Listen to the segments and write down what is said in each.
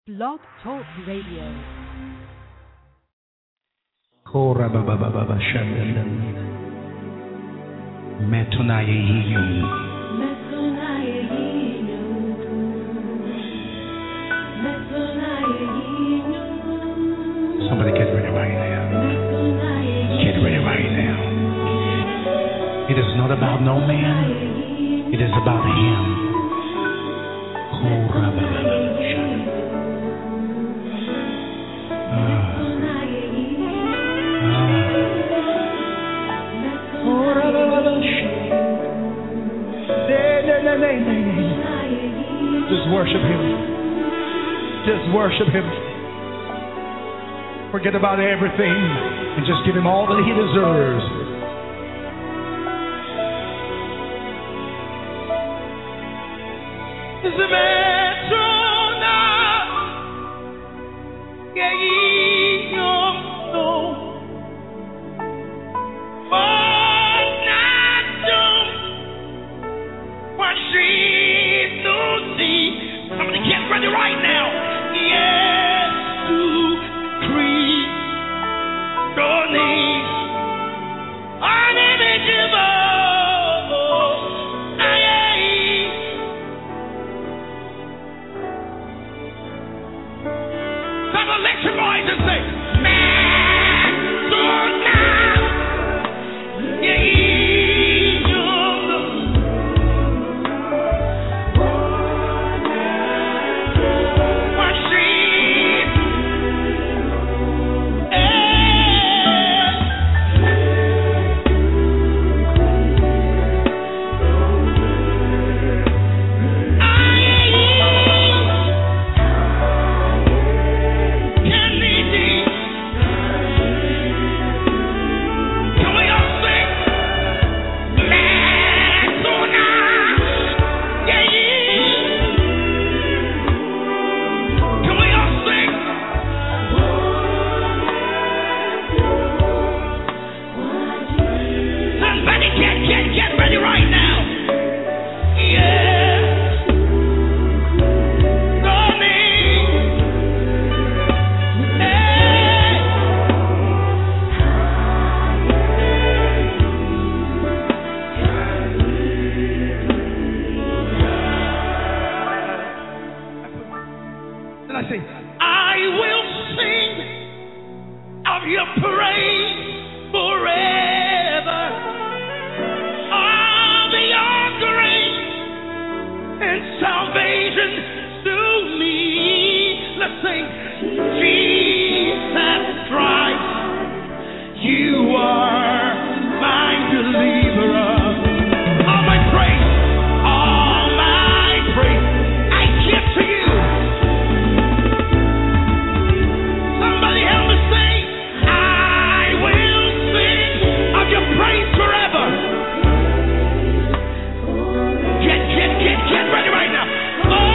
Blog Talk Radio. Kora baba baba baba shanda. Metonaya yiyum. Metonaya yiyum. Metonaya yiyum. Somebody get ready right now. Get ready right now. It is not about no man. It is about Him. Kora baba baba shanda. Just worship Him. Just worship Him. Forget about everything and just give Him all that He deserves. Get ready right now.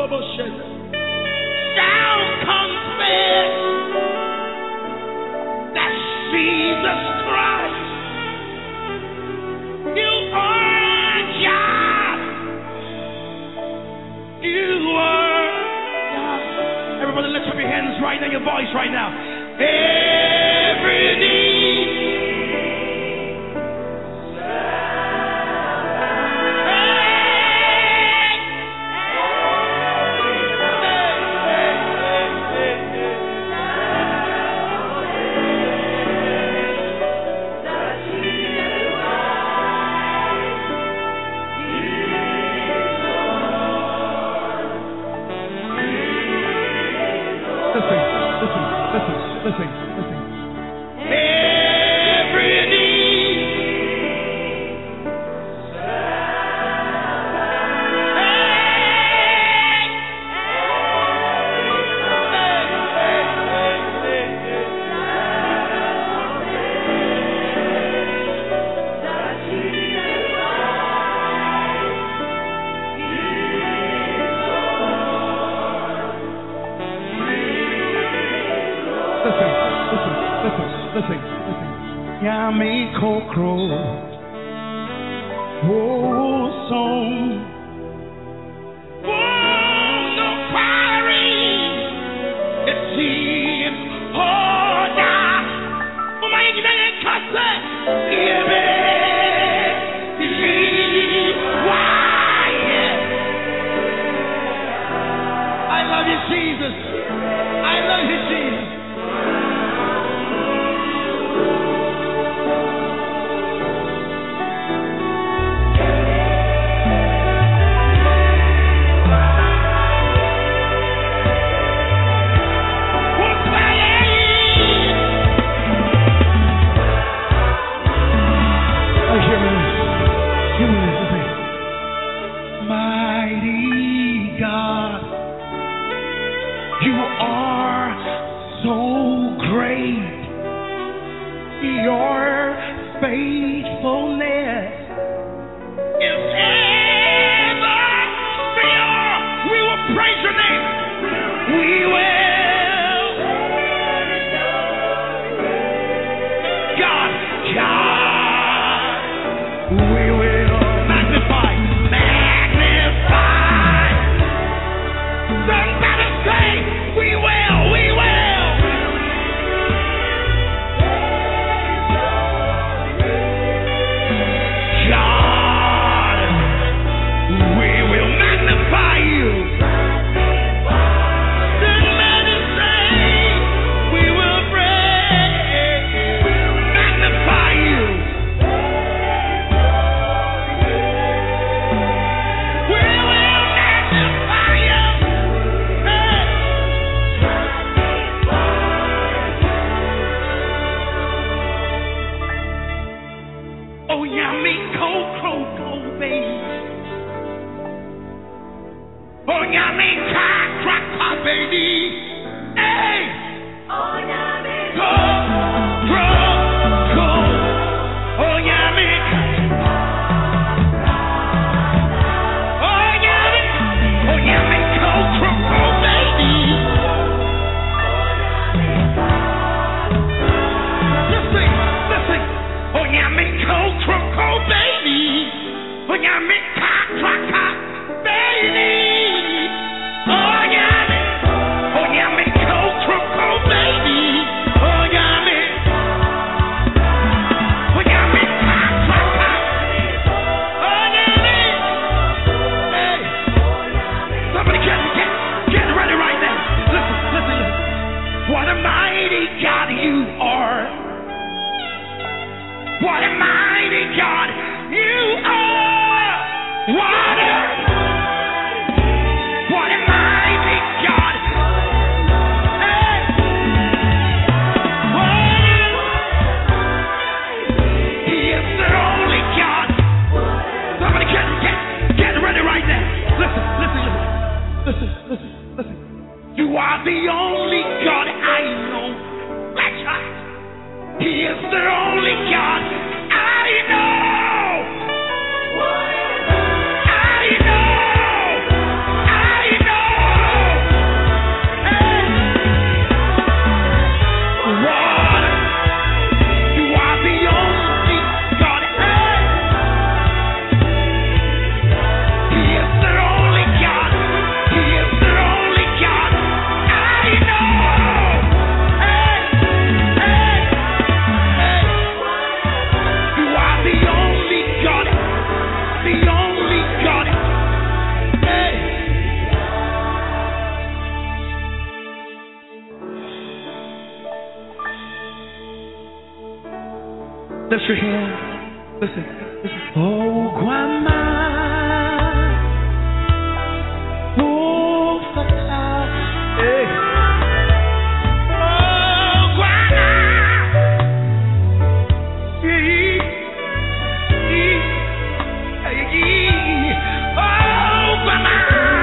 shall confess that Jesus Christ, you are God. You are God. Everybody lift up your hands right now, your voice right now. Every knee. Listen. Every knee. Listen. Yami Kokro. Oh, song. Oh, no party. It seems harder. Oh, my God, I love you, Jesus. I love you, Jesus. Mighty God, you are so great. Your faithfulness is ever pure. We will praise your name. We will. God, we will magnify. Somebody say, we will. God, we will magnify you. Somebody say, we will magnify you. We will magnify you. Oh, yeah, me cold, baby. Oh, yeah, me crack, baby. Hey! Oh, yeah, me cold. Oh, yeah, me cold, baby. Listen. Oh, yeah, me cold, baby. Oh, yeah, me crack, baby. Oh, yeah, me cold, baby. Oh, yeah, me Hey. Somebody get ready right now. Listen. What a mighty God you are. What a mighty God you are. What a mighty God. Hey. He is the only God. Somebody get ready right now. Listen. You are the only God I know. That's right. He is the only God I know. I know. Lift your hand. Listen. Oh, grandma. Oh, Fatah. Hey. Oh, grandma. Oh, grandma.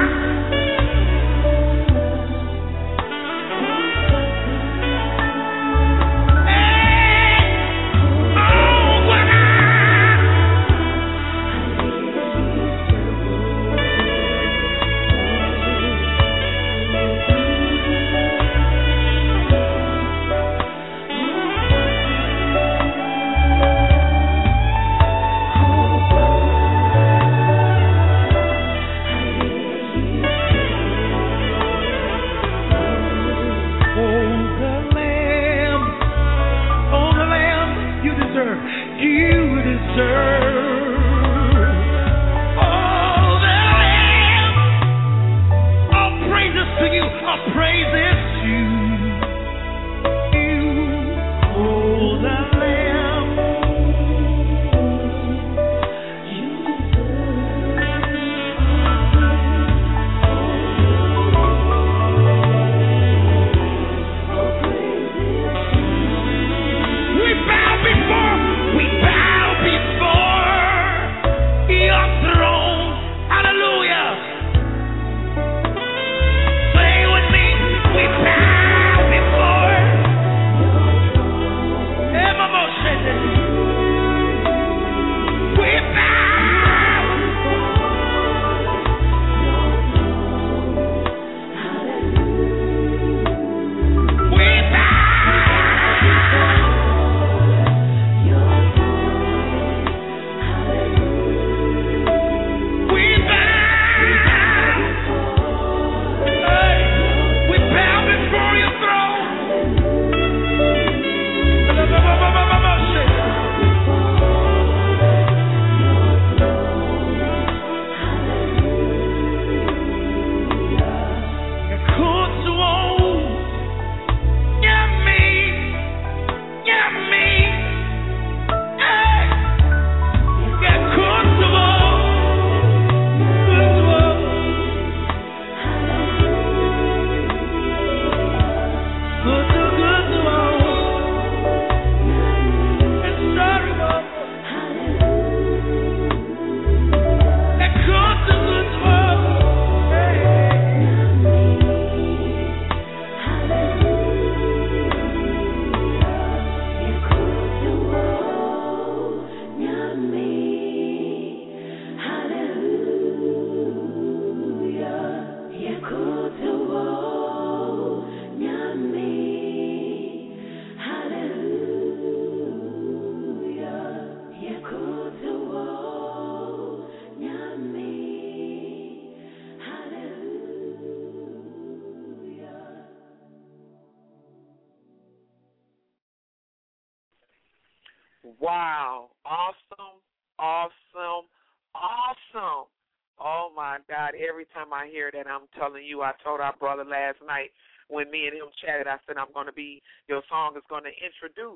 Wow. Awesome, awesome, awesome. Oh, my God. Every time I hear that, I'm telling you, I told our brother last night when me and him chatted, I said, your song is going to introduce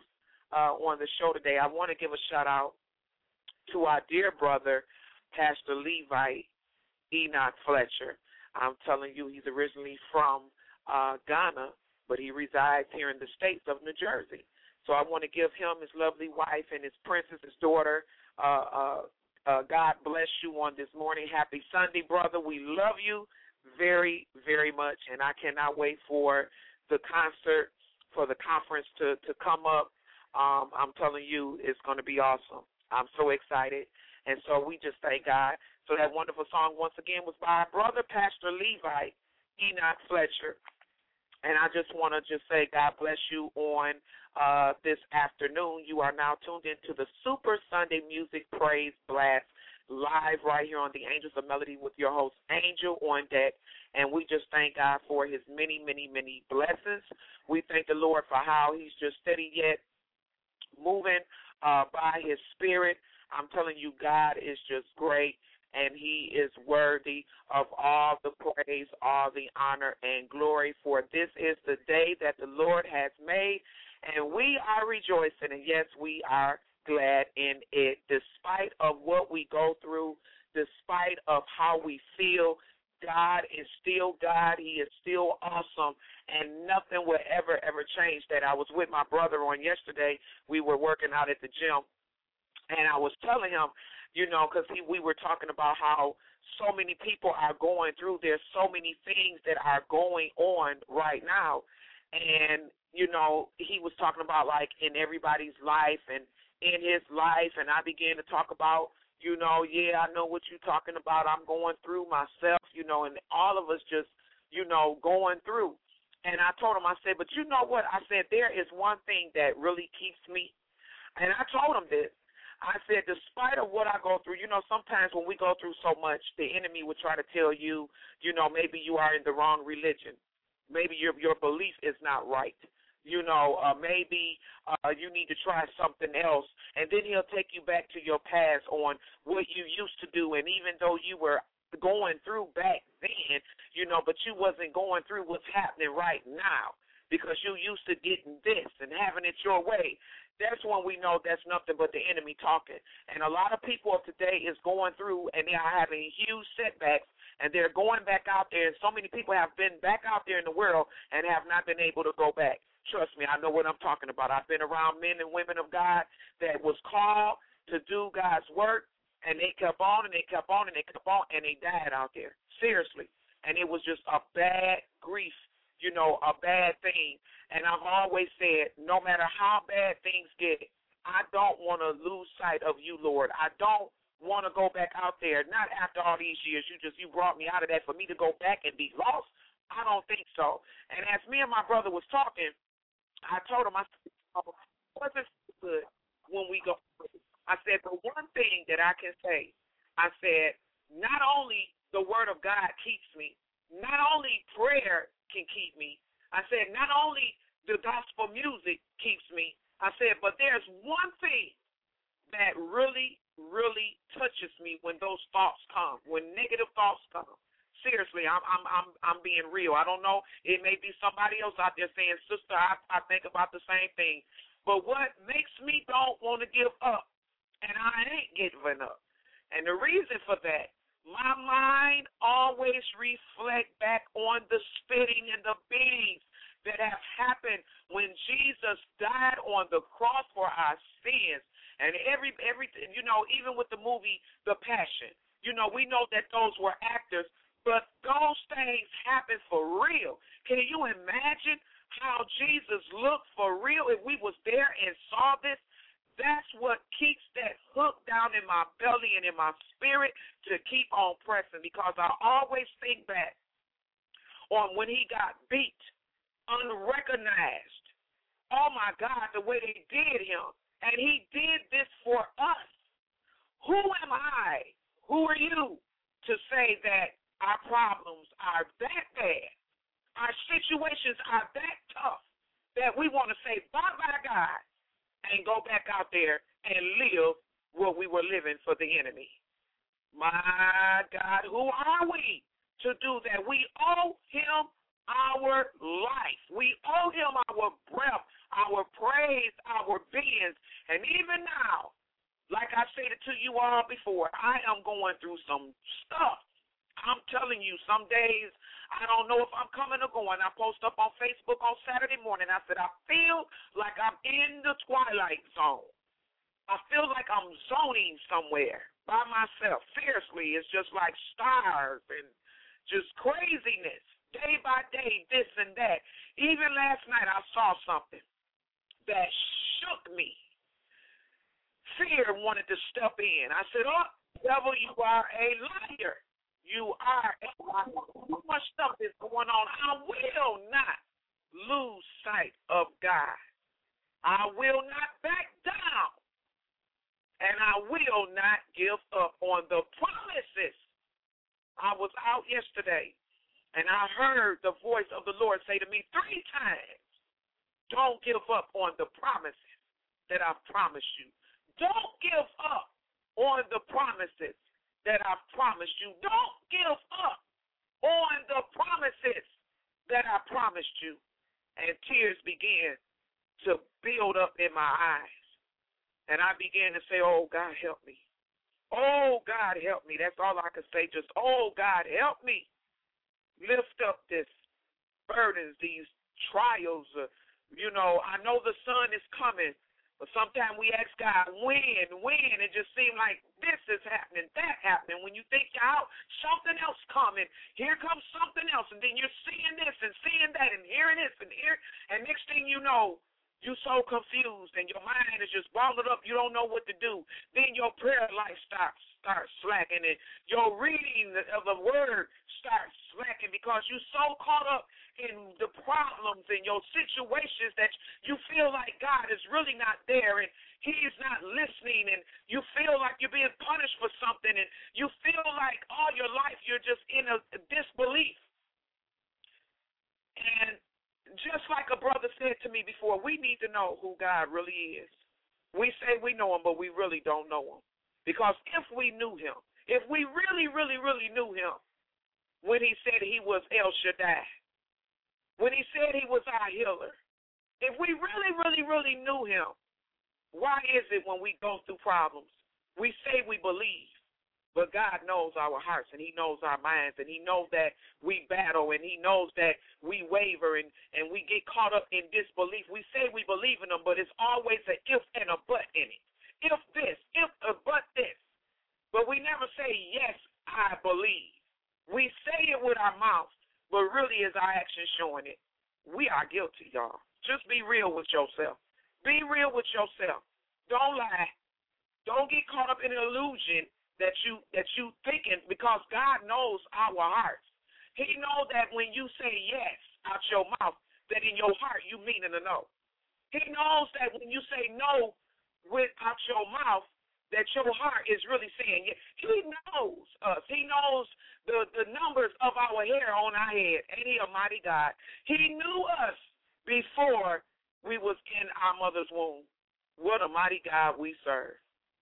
on the show today. I want to give a shout-out to our dear brother, Pastor Levite Enoch Fletcher. I'm telling you, he's originally from Ghana, but he resides here in the states of New Jersey. So I want to give him, his lovely wife, and his princess, his daughter, God bless you on this morning. Happy Sunday, brother. We love you very, very much, and I cannot wait for the concert, for the conference to come up. I'm telling you, it's going to be awesome. I'm so excited, and so we just thank God. So that wonderful song, once again, was by our brother, Pastor Levite Enoch Fletcher. And I just want to say God bless you on this afternoon. You are now tuned into the Super Sunday Music Praise Blast live right here on the Angels of Melody with your host, Angel, on deck. And we just thank God for his many, many, many blessings. We thank the Lord for how he's just steady yet moving by his spirit. I'm telling you, God is just great. And he is worthy of all the praise, all the honor, and glory. For this is the day that the Lord has made, and we are rejoicing. And, yes, we are glad in it. Despite of what we go through, despite of how we feel, God is still God. He is still awesome, and nothing will ever change that. I was with my brother on yesterday. We were working out at the gym, and I was telling him, because we were talking about how so many people are going through. There's so many things that are going on right now, and he was talking about like in everybody's life and in his life, and I began to talk about. Yeah, I know what you're talking about. I'm going through myself, and all of us just, going through. And I told him, I said, but you know what? I said, there is one thing that really keeps me. And I told him this. I said, despite of what I go through, sometimes when we go through so much, the enemy would try to tell you, maybe you are in the wrong religion. Maybe your belief is not right. Maybe you need to try something else. And then he'll take you back to your past on what you used to do. And even though you were going through back then, but you wasn't going through what's happening right now because you used to getting this and having it your way. That's when we know that's nothing but the enemy talking. And a lot of people of today is going through and they are having huge setbacks. And they're going back out there, and so many people have been back out there in the world and have not been able to go back. Trust me, I know what I'm talking about. I've been around men and women of God that was called to do God's work, and they kept on and they kept on and they kept on, and they died out there. Seriously. And it was just a bad grief, a bad thing. And I've always said, no matter how bad things get, I don't want to lose sight of you, Lord. I don't want to go back out there, not after all these years. You brought me out of that for me to go back and be lost? I don't think so. And as me and my brother was talking, I told him, I said, wasn't good when we go. I said, the one thing that I can say, I said, not only the word of God keeps me, not only prayer can keep me, I said, not only the gospel music keeps me, I said, but there's one thing that really, really touches me when those thoughts come, when negative thoughts come. Seriously, I'm being real. I don't know. It may be somebody else out there saying, sister, I think about the same thing. But what makes me don't want to give up, and I ain't giving up. And the reason for that, my mind always reflect back on the spitting and the beatings that have happened when Jesus died on the cross for our sins. And everything, even with the movie The Passion, we know that those were actors. But those things happen for real. Can you imagine how Jesus looked for real if we was there and saw this? That's what keeps that hook down in my belly and in my spirit to keep on pressing, because I always think back on when he got beat, unrecognized. Oh, my God, the way they did him. And he did this for us. Who am I? Who are you to say that our problems are that bad, our situations are that tough, that we want to say bye-bye, God, and go back out there and live what we were living for the enemy? My God, who are we to do that? We owe him our life. We owe him our breath, our praise, our beings. And even now, like I stated to you all before, I am going through some stuff. I'm telling you, some days I don't know if I'm coming or going. I post up on Facebook on Saturday morning. I said, I feel like I'm in the twilight zone. I feel like I'm zoning somewhere by myself. Seriously, it's just like stars and just craziness. Day by day, this and that. Even last night I saw something that shook me. Fear wanted to step in. I said, oh, devil, you are a liar. You are a liar. So much stuff is going on. I will not lose sight of God. I will not back down. And I will not give up on the promises. I was out yesterday, and I heard the voice of the Lord say to me 3 times, don't give up on the promises that I've promised you. Don't give up on the promises that I've promised you. Don't give up on the promises that I promised you. And tears began to build up in my eyes. And I began to say, oh, God, help me. Oh, God, help me. That's all I could say, just, oh, God, help me. Lift up this burdens, these trials. I know the sun is coming, but sometimes we ask God, when? It just seems like this is happening, that happening. When you think you're out, something else coming. Here comes something else, and then you're seeing this and seeing that and hearing this and here, and next thing you know, you're so confused and your mind is just balled up. You don't know what to do. Then your prayer life starts slacking, and your reading of the word starts slacking because you're so caught up in the problems and your situations that you feel like God is really not there and He's not listening, and you feel like you're being punished for something, and you feel like all your life you're just in a disbelief. And just like a brother said to me before, we need to know who God really is. We say we know Him, but we really don't know Him. Because if we knew Him, if we really, really, really knew Him, when He said He was El Shaddai, when He said He was our healer, if we really, really, really knew Him, why is it when we go through problems, we say we believe, but God knows our hearts, and He knows our minds, and He knows that we battle, and He knows that we waver, and we get caught up in disbelief. We say we believe in Him, but it's always an if and a but in it. If this, if a but this. But we never say, yes, I believe. We say it with our mouth, but really is our action showing it. We are guilty, y'all. Just be real with yourself. Be real with yourself. Don't lie. Don't get caught up in an illusion that you thinking, because God knows our hearts. He knows that when you say yes out your mouth, that in your heart you mean it a no. He knows that when you say no out your mouth, that your heart is really saying yes. He knows us. He knows the numbers of our hair on our head. Ain't He a mighty God? He knew us before we was in our mother's womb. What a mighty God we serve.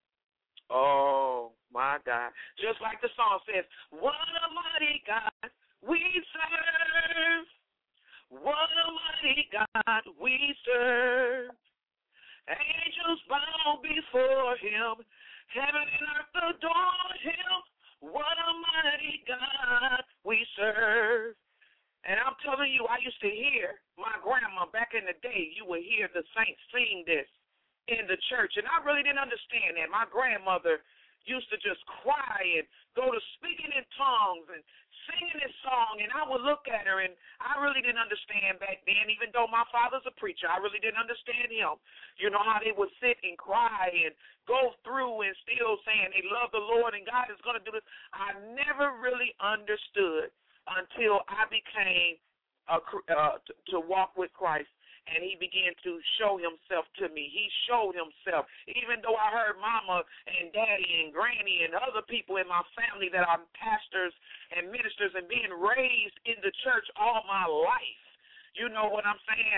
Oh, my God. Just like the song says, what a mighty God we serve. What a mighty God we serve. Angels bow before Him. Heaven and earth adore Him. What a mighty God we serve. And I'm telling you, I used to hear my grandma back in the day, you would hear the saints sing this in the church, and I really didn't understand that. My grandmother used to just cry and go to speaking in tongues and singing this song, and I would look at her, and I really didn't understand back then, even though my father's a preacher. I really didn't understand him. You know how they would sit and cry and go through and still saying they love the Lord and God is going to do this. I never really understood until I became to walk with Christ. And He began to show Himself to me. He showed Himself. Even though I heard Mama and Daddy and Granny and other people in my family that are pastors and ministers and being raised in the church all my life. You know what I'm saying?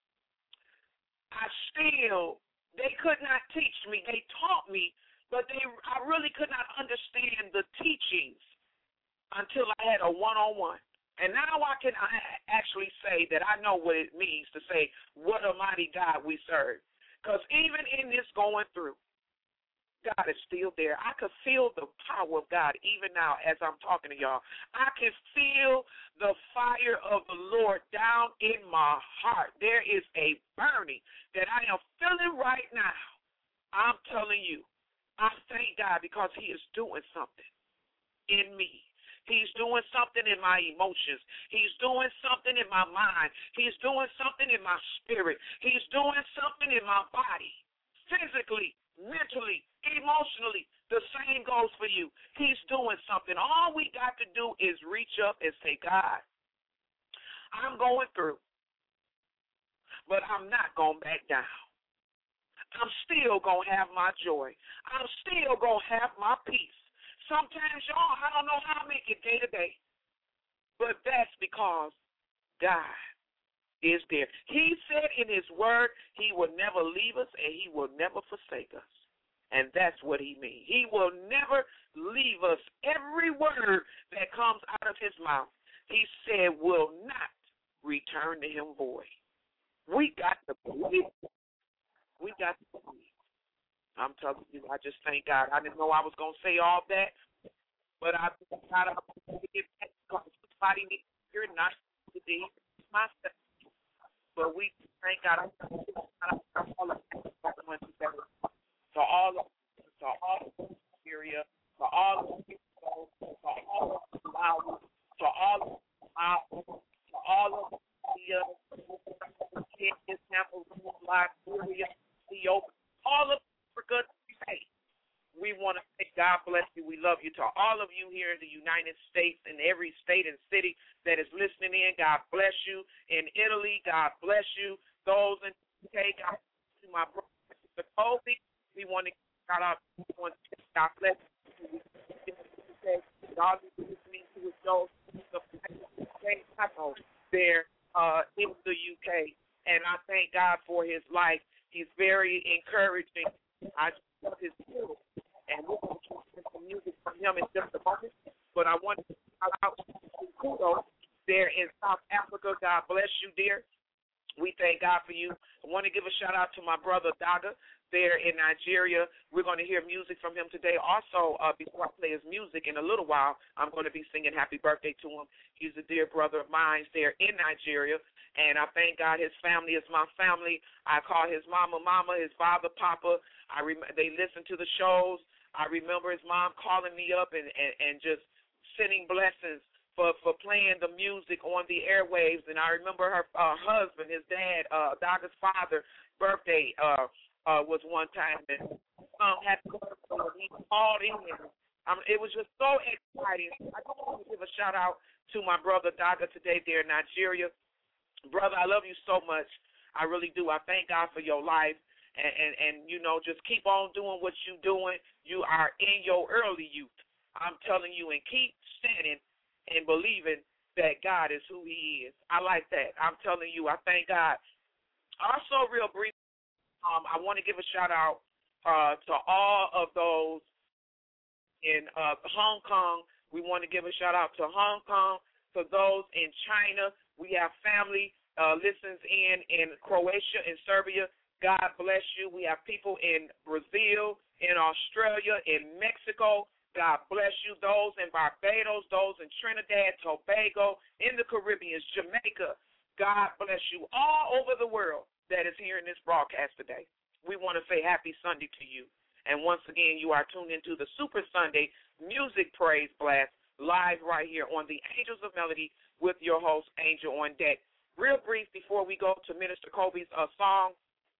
They could not teach me. They taught me, but I really could not understand the teachings until I had a one-on-one. And now I can actually say that I know what it means to say, what a mighty God we serve. Because even in this going through, God is still there. I could feel the power of God even now as I'm talking to y'all. I can feel the fire of the Lord down in my heart. There is a burning that I am feeling right now. I'm telling you, I thank God because He is doing something in me. He's doing something in my emotions. He's doing something in my mind. He's doing something in my spirit. He's doing something in my body, physically, mentally, emotionally. The same goes for you. He's doing something. All we got to do is reach up and say, God, I'm going through, but I'm not going back down. I'm still going to have my joy. I'm still going to have my peace. Sometimes, y'all, I don't know how I make it day to day, but that's because God is there. He said in His word He will never leave us and He will never forsake us, and that's what He means. He will never leave us. Every word that comes out of His mouth, He said, will not return to Him void. We got to believe. We got to believe. I'm telling you, I just thank God. I didn't know I was going to say all that, but I got to get back because somebody needs to hear it, not to be myself. But we thank God. I'm all of to all of Nigeria, to all of people, to all of Malawi, to all of to all of Kenya, Cameroon, Liberia, Ethiopia, all of Africa. We want to say God bless you. We love you. To all of you here in the United States, in every state and city that is listening in, God bless you. In Italy, God bless you. Those in the UK, God bless you. My brother, Mr. Colby, we want to shout out. God bless you. God is listening to his those there in the UK. And I thank God for his life. He's very encouraging. I just love his skills. And we're going to hear some music from him in just a moment. But I want to shout out to Kudo there in South Africa. God bless you, dear. We thank God for you. I want to give a shout out to my brother Daga there in Nigeria. We're going to hear music from him today. Also, before I play his music in a little while, I'm going to be singing happy birthday to him. He's a dear brother of mine there in Nigeria. And I thank God his family is my family. I call his mama, his father, papa. They listen to the shows. I remember his mom calling me up and just sending blessings for playing the music on the airwaves. And I remember her husband, his dad, Daga's father, birthday was one time. And he called in. It was just so exciting. I just want to give a shout-out to my brother Daga today there in Nigeria. Brother, I love you so much. I really do. I thank God for your life. And you know, just keep on doing what you're doing. You are in your early youth. I'm telling you, and keep standing and believing that God is who he is. I like that. I'm telling you, I thank God. Also, real brief, I want to give a shout-out to all of those in Hong Kong. We want to give a shout-out to Hong Kong. For those in China, we have family listens in Croatia and Serbia. God bless you. We have people in Brazil, in Australia, in Mexico. God bless you. Those in Barbados, those in Trinidad, Tobago, in the Caribbean, Jamaica. God bless you. All over the world that is hearing this broadcast today. We want to say happy Sunday to you. And once again, you are tuned into the Super Sunday Music Praise Blast live right here on the Angels of Melody with your host, Angel on Deck. Real brief before we go to Minister Kobe's song.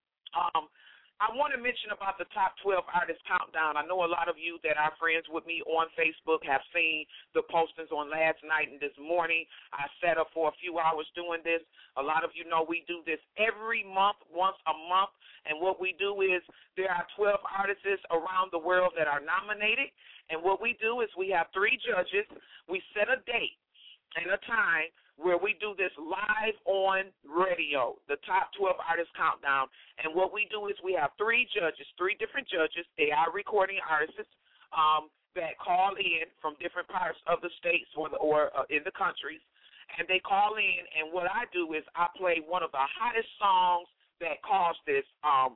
I want to mention about the top 12 artist countdown. I know a lot of you that are friends with me on Facebook have seen the postings on last night and this morning. I sat up for a few hours doing this. A lot of you know we do this every month, once a month. And what we do is there are 12 artists around the world that are nominated. And what we do is we have 3 judges. We set a date and a time where we do this live on radio, the top 12 artist countdown. And what we do is we have 3 judges, 3 different judges. They are recording artists that call in from different parts of the states or in the countries. And they call in, and what I do is I play one of the hottest songs that caused this,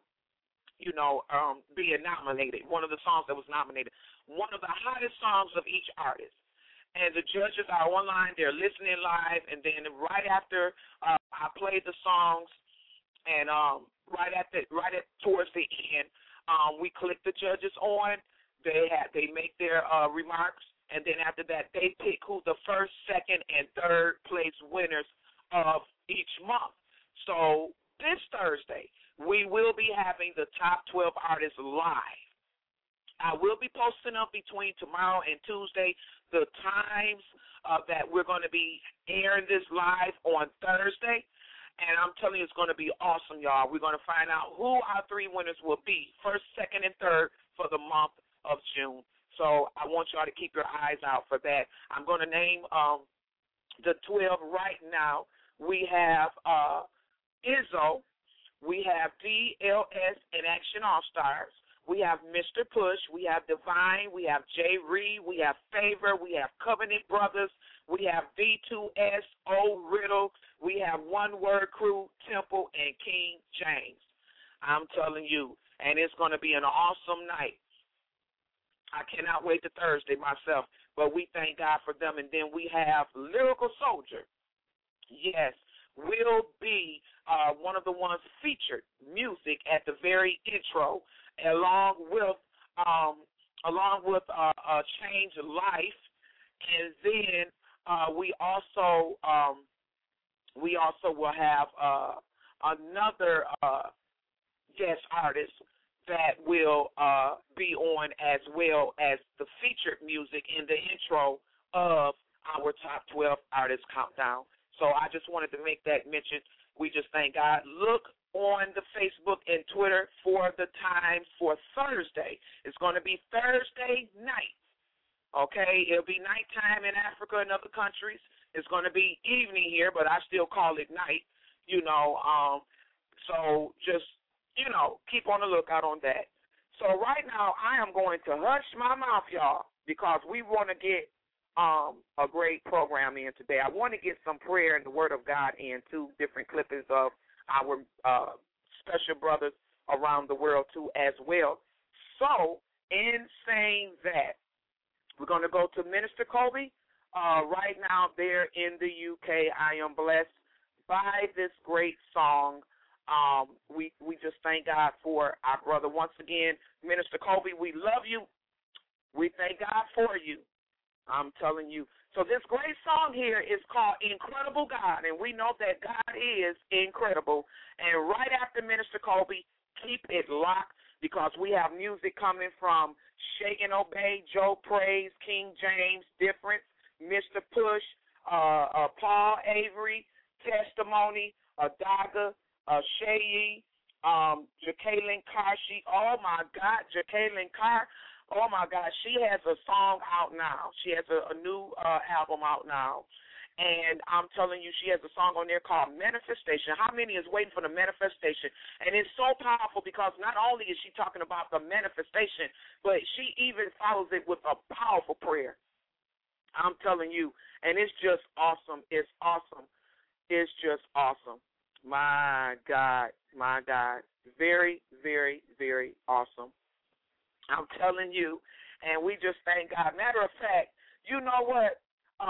being nominated, one of the songs that was nominated, one of the hottest songs of each artist. And the judges are online, they're listening live, and then right after I play the songs, and towards the end, we click the judges on. They make their remarks, and then after that, they pick who the first, second, and third place winners of each month. So this Thursday, we will be having the top 12 artists live. I will be posting up between tomorrow and Tuesday the times that we're going to be airing this live on Thursday. And I'm telling you, it's going to be awesome, y'all. We're going to find out who our 3 winners will be, first, second, and third for the month of June. So I want y'all to keep your eyes out for that. I'm going to name the 12 right now. We have Izzo. We have DLS and Action All-Stars. We have Mr. Push, we have Divine, we have Jay Reed, we have Favor, we have Covenant Brothers, we have D2S, O Riddle, we have One Word Crew, Temple, and King James. I'm telling you, and it's going to be an awesome night. I cannot wait to Thursday myself, but we thank God for them. And then we have Lyrical Soldier. Yes, will be one of the ones featured music at the very intro, along with Change Life, and then we also will have another guest artist that will be on, as well as the featured music in the intro of our Top 12 Artists Countdown. So I just wanted to make that mention. We just thank God. Look on the Facebook and Twitter for the times for Thursday. It's going to be Thursday night. Okay? It'll be nighttime in Africa and other countries. It's going to be evening here, but I still call it night, so just, keep on the lookout on that. So right now I am going to hush my mouth, y'all, because we want to get a great program in today. I want to get some prayer and the Word of God in, 2 different clippings of our special brothers around the world, too, as well. So in saying that, we're going to go to Minister Kobe. Right now there in the UK, I am blessed by this great song. We just thank God for our brother. Once again, Minister Kobe, we love you. We thank God for you. I'm telling you. So this great song here is called Incredible God, and we know that God is incredible. And right after Minister Kobe, keep it locked, because we have music coming from Shake and Obey, Joe Praise, King James, Difference, Mr. Push, Paul Avery, Testimony, Adaga, Shayi, Jacqueline Carr. Oh my God, Jacqueline Carr. Oh my God, she has a song out now. She has a new album out now. And I'm telling you, she has a song on there called Manifestation. How many is waiting for the manifestation? And it's so powerful, because not only is she talking about the manifestation, but she even follows it with a powerful prayer. I'm telling you, and it's just awesome. It's awesome. It's just awesome. My God, my God. Very, very, very awesome. I'm telling you, and we just thank God. Matter of fact, you know what?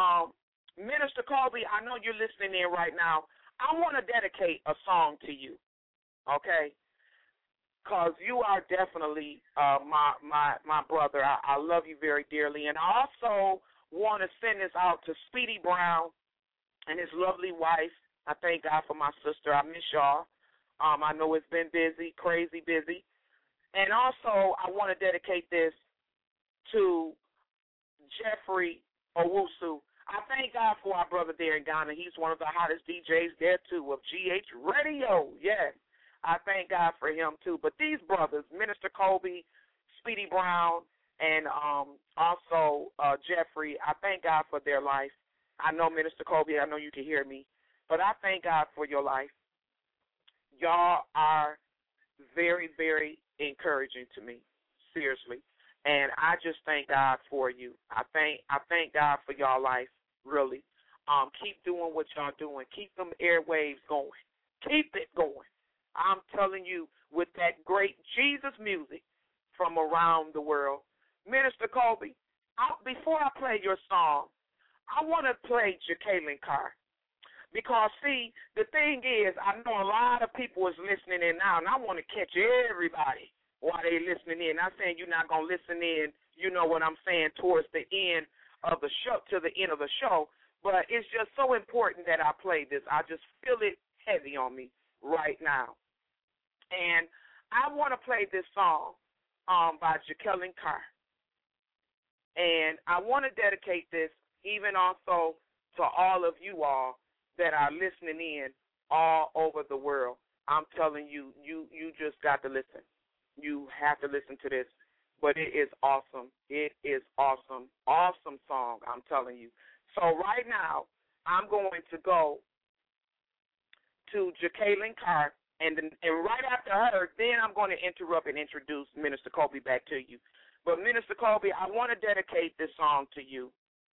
Minister Colby, I know you're listening in right now. I want to dedicate a song to you, okay? Because you are definitely my brother. I love you very dearly. And I also want to send this out to Speedy Brown and his lovely wife. I thank God for my sister. I miss y'all. I know it's been busy, crazy busy. And also, I want to dedicate this to Jeffrey Owusu. I thank God for our brother there in Ghana. He's one of the hottest DJs there, too, of GH Radio. Yes, I thank God for him, too. But these brothers, Minister Colby, Speedy Brown, and also Jeffrey, I thank God for their life. I know, Minister Colby, I know you can hear me, but I thank God for your life. Y'all are very, very encouraging to me, seriously. And I just thank God for you. I thank God for y'all life, really. Keep doing what y'all doing. Keep them airwaves going. Keep it going. I'm telling you, with that great Jesus music from around the world. Minister Colby, before I play your song, I want to play Jacqueline Carr. Because, see, the thing is, I know a lot of people is listening in now, and I want to catch everybody while they listening in. Not saying you're not going to listen in, you know what I'm saying, towards the end of the show, to the end of the show, but it's just so important that I play this. I just feel it heavy on me right now. And I want to play this song by Jacqueline Carr. And I want to dedicate this even also to all of you all that are listening in all over the world. I'm telling you, you just got to listen. You have to listen to this. But it is awesome. It is awesome. Awesome song, I'm telling you. So right now, I'm going to go to Jacqueline Carr, and right after her, then I'm going to interrupt and introduce Minister Colby back to you. But Minister Colby, I want to dedicate this song to you.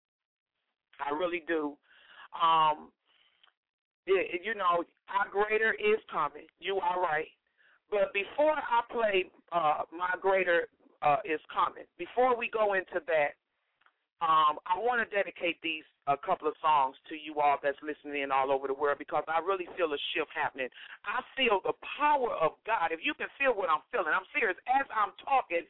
I really do. You know, our greater is coming. You are right. But before I play My Greater Is Coming, before we go into that, I want to dedicate a couple of songs to you all that's listening in all over the world, because I really feel a shift happening. I feel the power of God. If you can feel what I'm feeling, I'm serious. As I'm talking,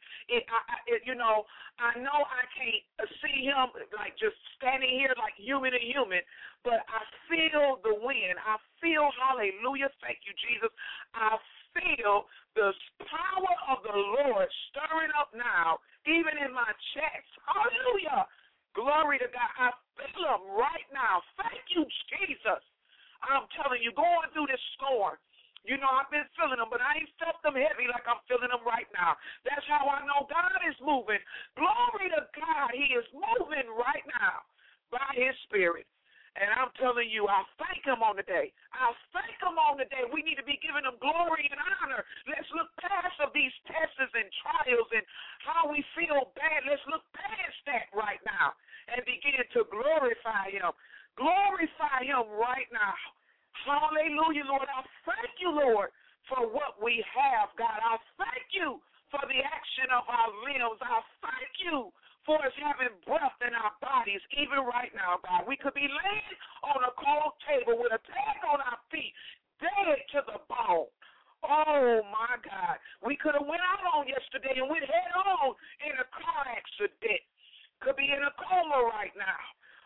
I know I can't see him like just standing here like human to human, but I feel the wind. I feel, hallelujah, thank you, Jesus. I feel the power of the Lord stirring up now, even in my chest. Hallelujah. Glory to God. I feel him right now. Thank you, Jesus. I'm telling you, going through this storm, I've been feeling them, but I ain't felt them heavy like I'm feeling them right now. That's how I know God is moving. Glory to God. He is moving right now by his Spirit. And I'm telling you, I thank him on the day. I thank him on the day. We need to be giving him glory and honor. Let's look past of these tests and trials and how we feel bad. Let's look past that right now and begin to glorify him. Glorify him right now. Hallelujah, Lord. I thank you, Lord, for what we have, God. I thank you for the action of our limbs. I thank you for us having breath in our bodies, even right now, God. We could be laying on a cold table with a tag on our feet, dead to the bone. Oh, my God. We could have went out on yesterday and went head on in a car accident. Could be in a coma right now.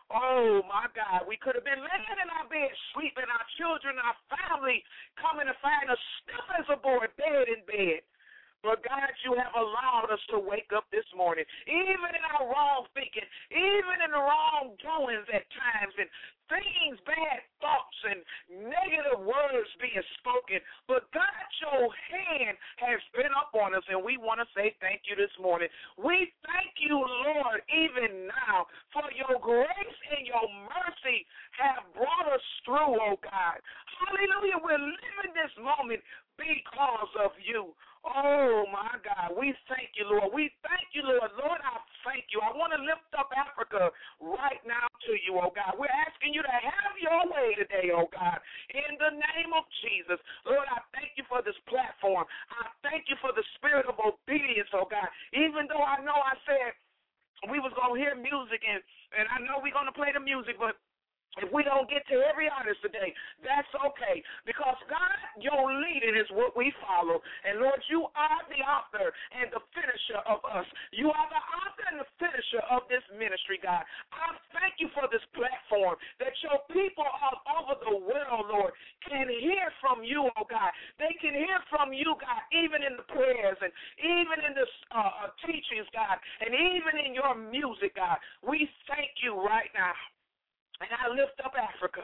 Oh, my God. We could have been laying in our bed, sleeping, our children, our family, coming to find us still as a boy, dead in bed. But, God, you have allowed us to wake up this morning, even in our wrong thinking, even in the wrong doings at times, and things, bad thoughts, and negative words being spoken. But, God, your hand has been up on us, and we want to say thank you this morning. We thank you, Lord, even now, for your grace and your mercy have brought us through, oh, God. Hallelujah. We're living this moment because of you. Oh, my God. We thank you, Lord. We thank you, Lord. Lord, I thank you. I want to lift up Africa right now to you, oh, God. We're asking you to have your way today, oh, God, in the name of Jesus. Lord, I thank you for this platform. I thank you for the spirit of obedience, oh, God. Even though I know I said we was going to hear music, and I know we're going to play the music, but if we don't get to every artist today, that's okay. Because, God, your leading is what we follow. And, Lord, you are the author and the finisher of us. You are the author and the finisher of this ministry, God. I thank you for this platform that your people all over the world, Lord, can hear from you, oh, God. They can hear from you, God, even in the prayers and even in the teachings, God, and even in your music, God. We thank you right now. And I lift up Africa,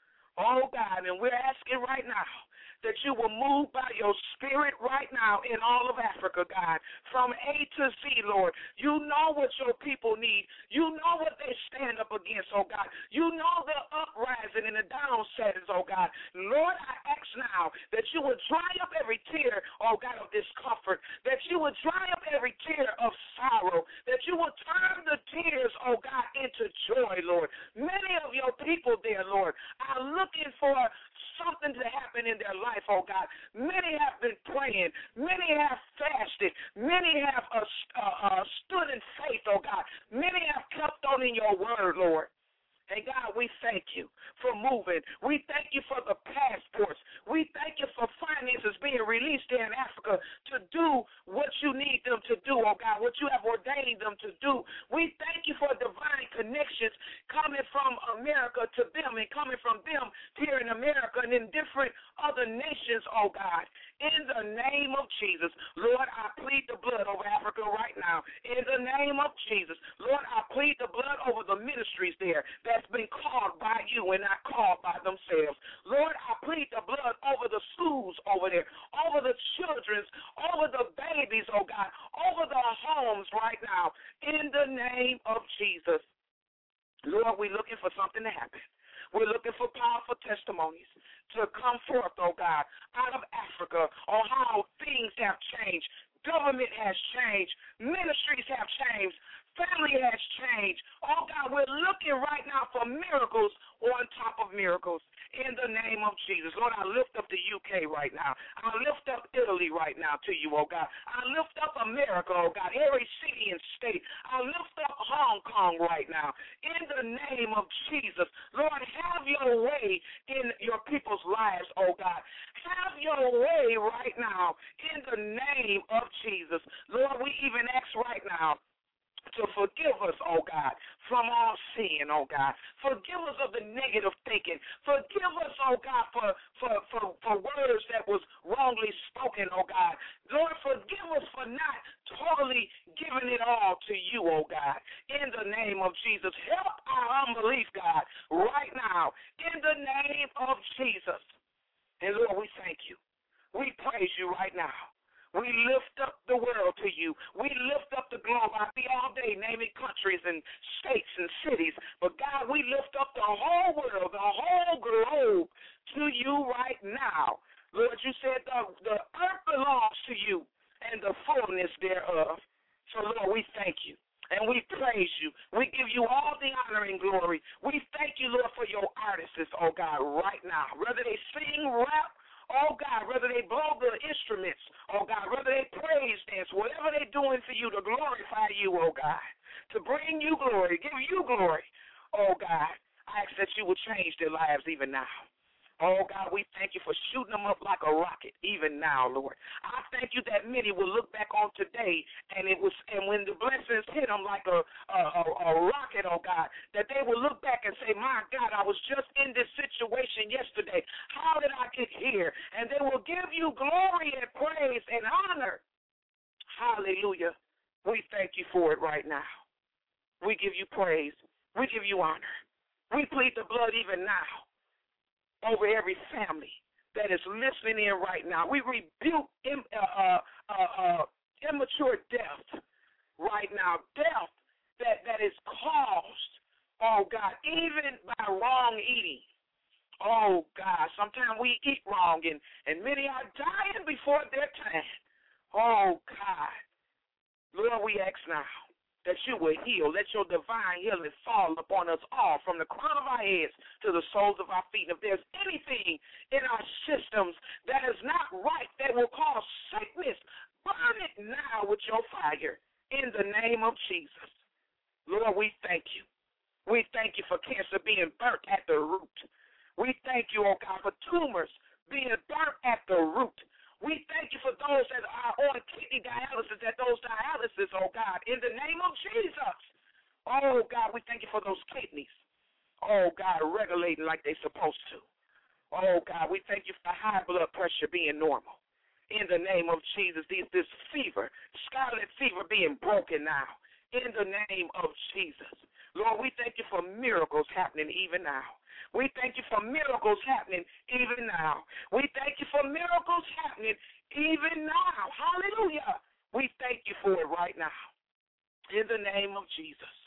oh, God, and we're asking right now that you will move by your spirit right now in all of Africa, God, from A to Z, Lord. You know what your people need. You know what they stand up against, oh, God. You know the uprising and the downsettings, oh, God. Lord, I ask now that you would dry up every tear, oh, God, of discomfort, that you would dry up every tear of sorrow, that you would turn the tears, oh, God, into joy, Lord. Many of your people there, Lord, are looking for something to happen in their life, oh God. Many have been praying. Many have fasted. Many have stood in faith, oh God. Many have kept on in your word, Lord. And God, we thank you for moving. We thank you for the passports. We thank you for finances being released there in Africa to do what you need them to do, oh God, what you have ordained them to do. We thank you for divine connections coming from America to them and coming from them here in America and in different other nations, oh God. In the name of Jesus, Lord, I plead the blood over Africa right now. In the name of Jesus, Lord, I plead the blood over the ministries there that's been called by you and not called by themselves. Lord, I plead the blood over the schools over there, over the children's, over the babies, oh God, over the homes right now. In the name of Jesus, Lord, we're looking for something to happen. We're looking for powerful testimonies to come forth, oh God, out of Africa on how things have changed. Government has changed. Ministries have changed. Family has changed. Oh, God, we're looking right now for miracles on top of miracles. in the name of Jesus. Lord, I lift up the UK right now. I lift up Italy right now to you, oh God. I lift up America, oh God, every city and state. I lift up Hong Kong right now in the name of Jesus. Lord, have your way in your people's lives, oh God. Have your way right now in the name of Jesus. Lord, we even ask right now to forgive us, oh God, from all sin, oh God. Forgive us of the negative thinking. Forgive us, oh God, for words that was wrongly spoken, oh God. Lord, forgive us for not totally giving it all to you, oh God. In the name of Jesus, help our unbelief, God, right now. In the name of Jesus. And Lord, we thank you. We praise you right now. We lift up the world to you. We lift up the globe. I'll be all day naming countries and states and cities. But, God, we lift up the whole world, the whole globe to you right now. Lord, you said the earth belongs to you and the fullness thereof. So, Lord, we thank you. And we praise you. We give you all the honor and glory. We thank you, Lord, for your artists, oh, God, right now. Whether they sing, rap, oh, God, whether they blow the instruments, oh, God, whether they praise dance, whatever they're doing for you to glorify you, oh, God, to bring you glory, give you glory, oh, God, I ask that you would change their lives even now. Oh, God, we thank you for shooting them up like a rocket even now, Lord. I thank you that many will look back on today, and when the blessings hit them like a rocket, oh, God, that they will look back and say, my God, I was just in this situation yesterday. How did I get here? And they will give you glory and praise and honor. Hallelujah. We thank you for it right now. We give you praise. We give you honor. We plead the blood even now over every family that is listening in right now. We rebuke immature death right now, death that is caused, oh, God, even by wrong eating. Oh, God, sometimes we eat wrong, and many are dying before their time. Oh, God, Lord, we ask now that you will heal. Let your divine healing fall upon us all, from the crown of our heads to the soles of our feet. If there's anything in our systems that is not right, that will cause sickness, burn it now with your fire in the name of Jesus. Lord, we thank you. We thank you for cancer being burnt at the root. We thank you, oh God, for tumors being burnt at the root. We thank you for those that are on kidney dialysis, oh, God, in the name of Jesus. Oh, God, we thank you for those kidneys, oh, God, regulating like they're supposed to. Oh, God, we thank you for high blood pressure being normal. In the name of Jesus, this fever, scarlet fever being broken now. In the name of Jesus. Lord, we thank you for miracles happening even now. We thank you for miracles happening even now. We thank you for miracles happening even now. Hallelujah. We thank you for it right now. In the name of Jesus.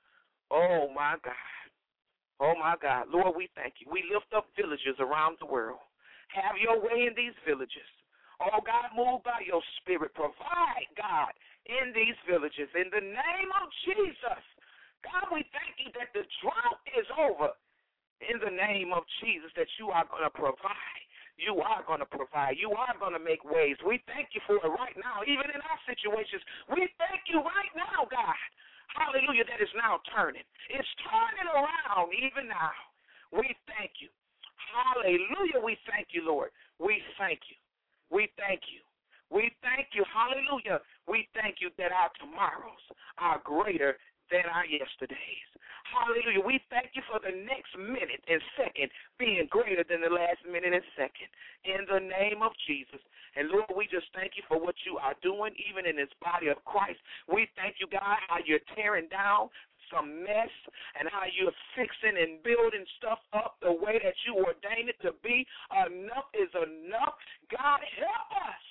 Oh, my God. Oh, my God. Lord, we thank you. We lift up villages around the world. Have your way in these villages. Oh, God, move by your spirit. Provide, God, in these villages. In the name of Jesus. God, we thank you that the drought is over. In the name of Jesus, that you are going to provide. You are going to provide. You are going to make ways. We thank you for it right now, even in our situations. We thank you right now, God. Hallelujah, that is now turning. It's turning around even now. We thank you. Hallelujah, we thank you, Lord. We thank you. We thank you. We thank you. Hallelujah. We thank you that our tomorrows are greater than our yesterdays. Hallelujah. We thank you for the next minute and second being greater than the last minute and second. In the name of Jesus. And Lord, we just thank you for what you are doing, even in this body of Christ. We thank you, God, how you're tearing down some mess and how you're fixing and building stuff up the way that you ordained it to be. Enough is enough. God, help us,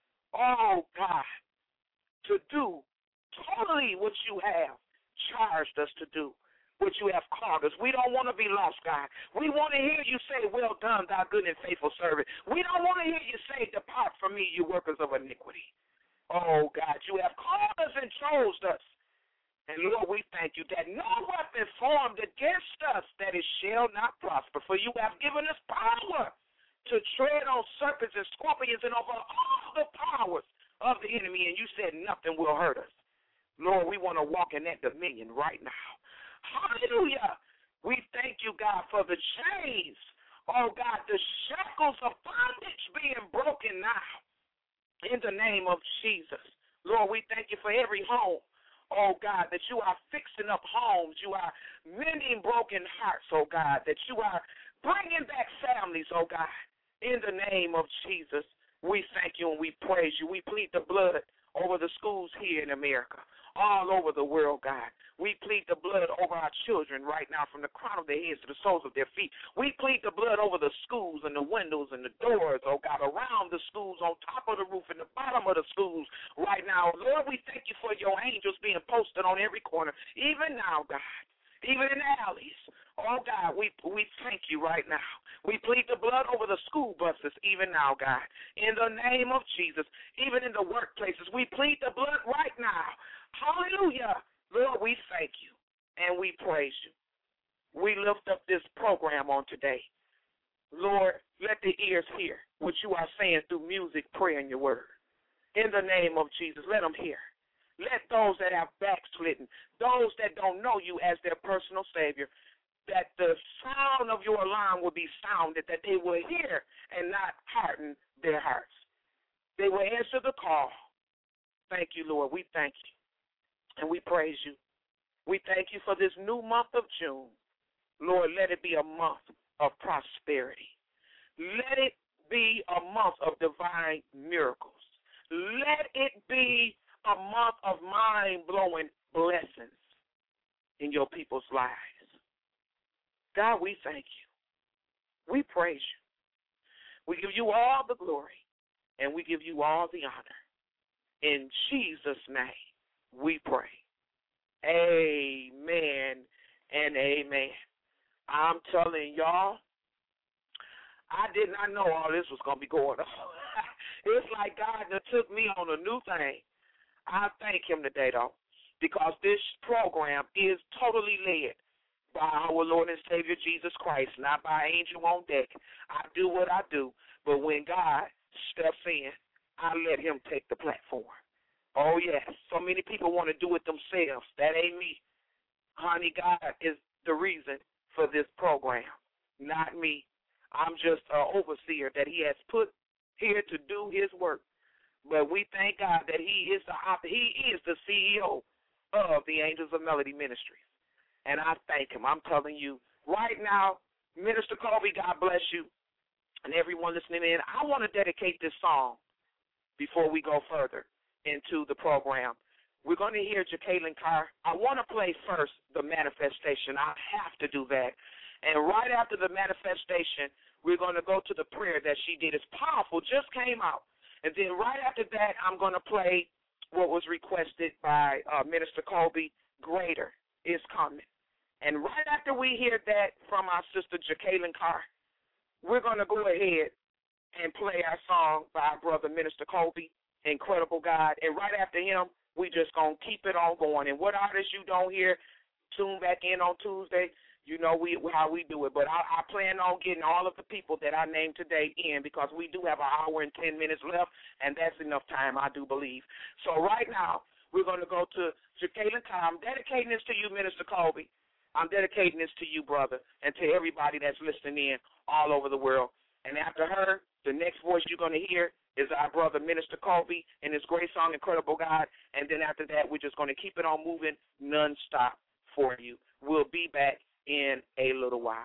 oh God, to do totally what you have charged us to do, what you have called us. We don't want to be lost, God. We want to hear you say, well done, thou good and faithful servant. We don't want to hear you say, depart from me, you workers of iniquity. Oh, God, you have called us and chose us And Lord, we thank you that no weapon formed against us that it shall not prosper. For you have given us power to tread on serpents and scorpions and over all the powers of the enemy. And you said nothing will hurt us. Lord, we want to walk in that dominion right now. Hallelujah. We thank you, God, for the chains. Oh, God, the shackles of bondage being broken now. In the name of Jesus. Lord, we thank you for every home. Oh, God, that you are fixing up homes. You are mending broken hearts, oh, God, that you are bringing back families, oh, God. In the name of Jesus, we thank you and we praise you. We plead the blood over the schools here in America, all over the world, God. We plead the blood over our children right now from the crown of their heads to the soles of their feet. We plead the blood over the schools and the windows and the doors, oh, God, around the schools, on top of the roof and the bottom of the schools right now. Lord, we thank you for your angels being posted on every corner, even now, God, even in the alleys. Oh, God, we thank you right now. We plead the blood over the school buses even now, God, in the name of Jesus. Even in the workplaces, we plead the blood right now. Hallelujah. Lord, we thank you and we praise you. We lift up this program on today. Lord, let the ears hear what you are saying through music, prayer, and your word. In the name of Jesus, let them hear. Let those that have backslidden, those that don't know you as their personal Savior, that the sound of your alarm will be sounded, that they will hear and not harden their hearts. They will answer the call. Thank you, Lord. We thank you. And we praise you. We thank you for this new month of June. Lord, let it be a month of prosperity. Let it be a month of divine miracles. Let it be a month of mind-blowing blessings in your people's lives. God, we thank you. We praise you. We give you all the glory, and we give you all the honor. In Jesus' name. We pray. Amen and amen. I'm telling y'all, I did not know all this was going to be going on. It's like God took me on a new thing. I thank him today, though, because this program is totally led by our Lord and Savior Jesus Christ, not by angel on deck. I do what I do, but when God steps in, I let him take the platform. Oh, yes. So many people want to do it themselves. That ain't me. Honey, God is the reason for this program, not me. I'm just an overseer that he has put here to do his work. But we thank God that he is the CEO of the Angels of Melody Ministries. And I thank him. I'm telling you, right now, Minister Colby, God bless you, and everyone listening in, I want to dedicate this song before we go further into the program. We're going to hear Jekalyn Carr. I want to play first the manifestation. I have to do that. And right after the manifestation, we're going to go to the prayer that she did. It's powerful, just came out. And then right after that, I'm going to play what was requested by Minister Colby, Greater is Coming. And right after we hear that from our sister Jekalyn Carr, we're going to go ahead and play our song by our brother Minister Colby, Incredible God. And right after him, we just going to keep it on going. And what artists you don't hear, tune back in on Tuesday. You know how we do it. But I plan on getting all of the people that I named today in, because we do have an hour and 10 minutes left, and that's enough time, I do believe. So right now, we're going to go to Jekalyn Carr. I'm dedicating this to you, Minister Colby. I'm dedicating this to you, brother, and to everybody that's listening in all over the world. And after her, the next voice you're going to hear is our brother, Minister Colby, and his great song, Incredible God. And then after that, we're just going to keep it on moving nonstop for you. We'll be back in a little while.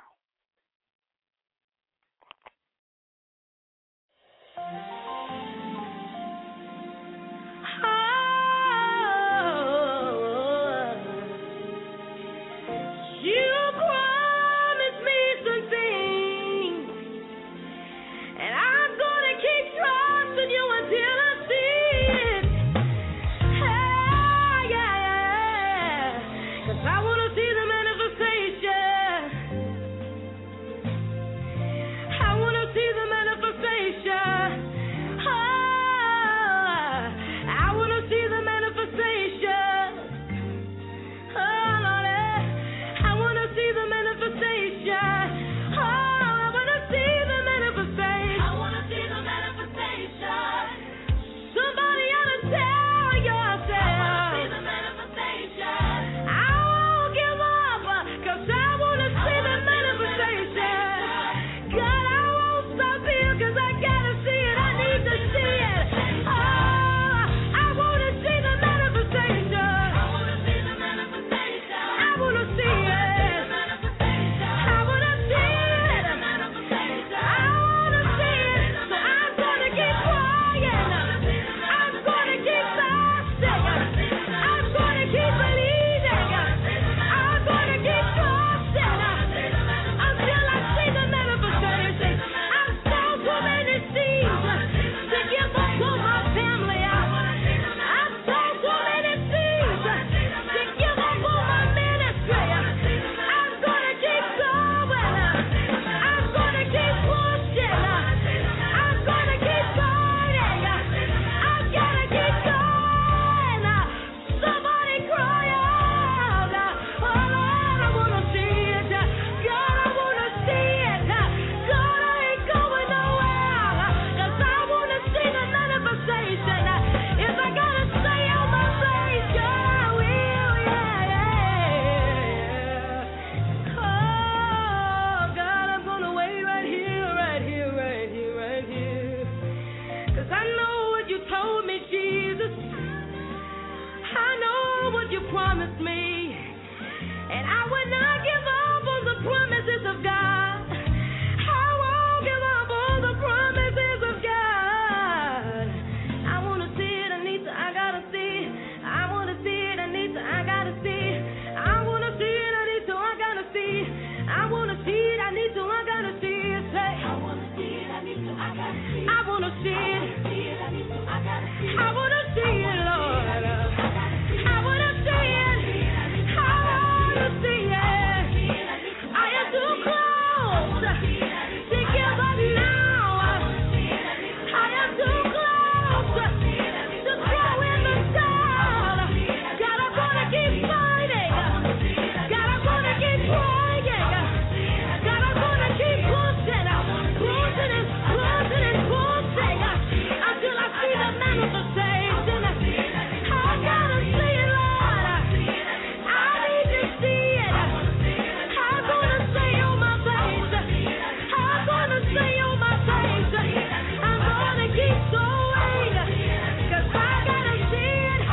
I want to see it. I want to see it, Lord. I want to see it. I want to see it. I am too close to give up now. I am too close to throw in the towel. God, I'm gonna keep fighting. God, I'm gonna keep praying. God, I'm gonna keep pushing and pushing until I see the manifestation. I gotta see it, Lord. I need to see it. I'm gonna stay on my face. I'm gonna stay on my face. I'm gonna keep going, 'cause I gotta see it.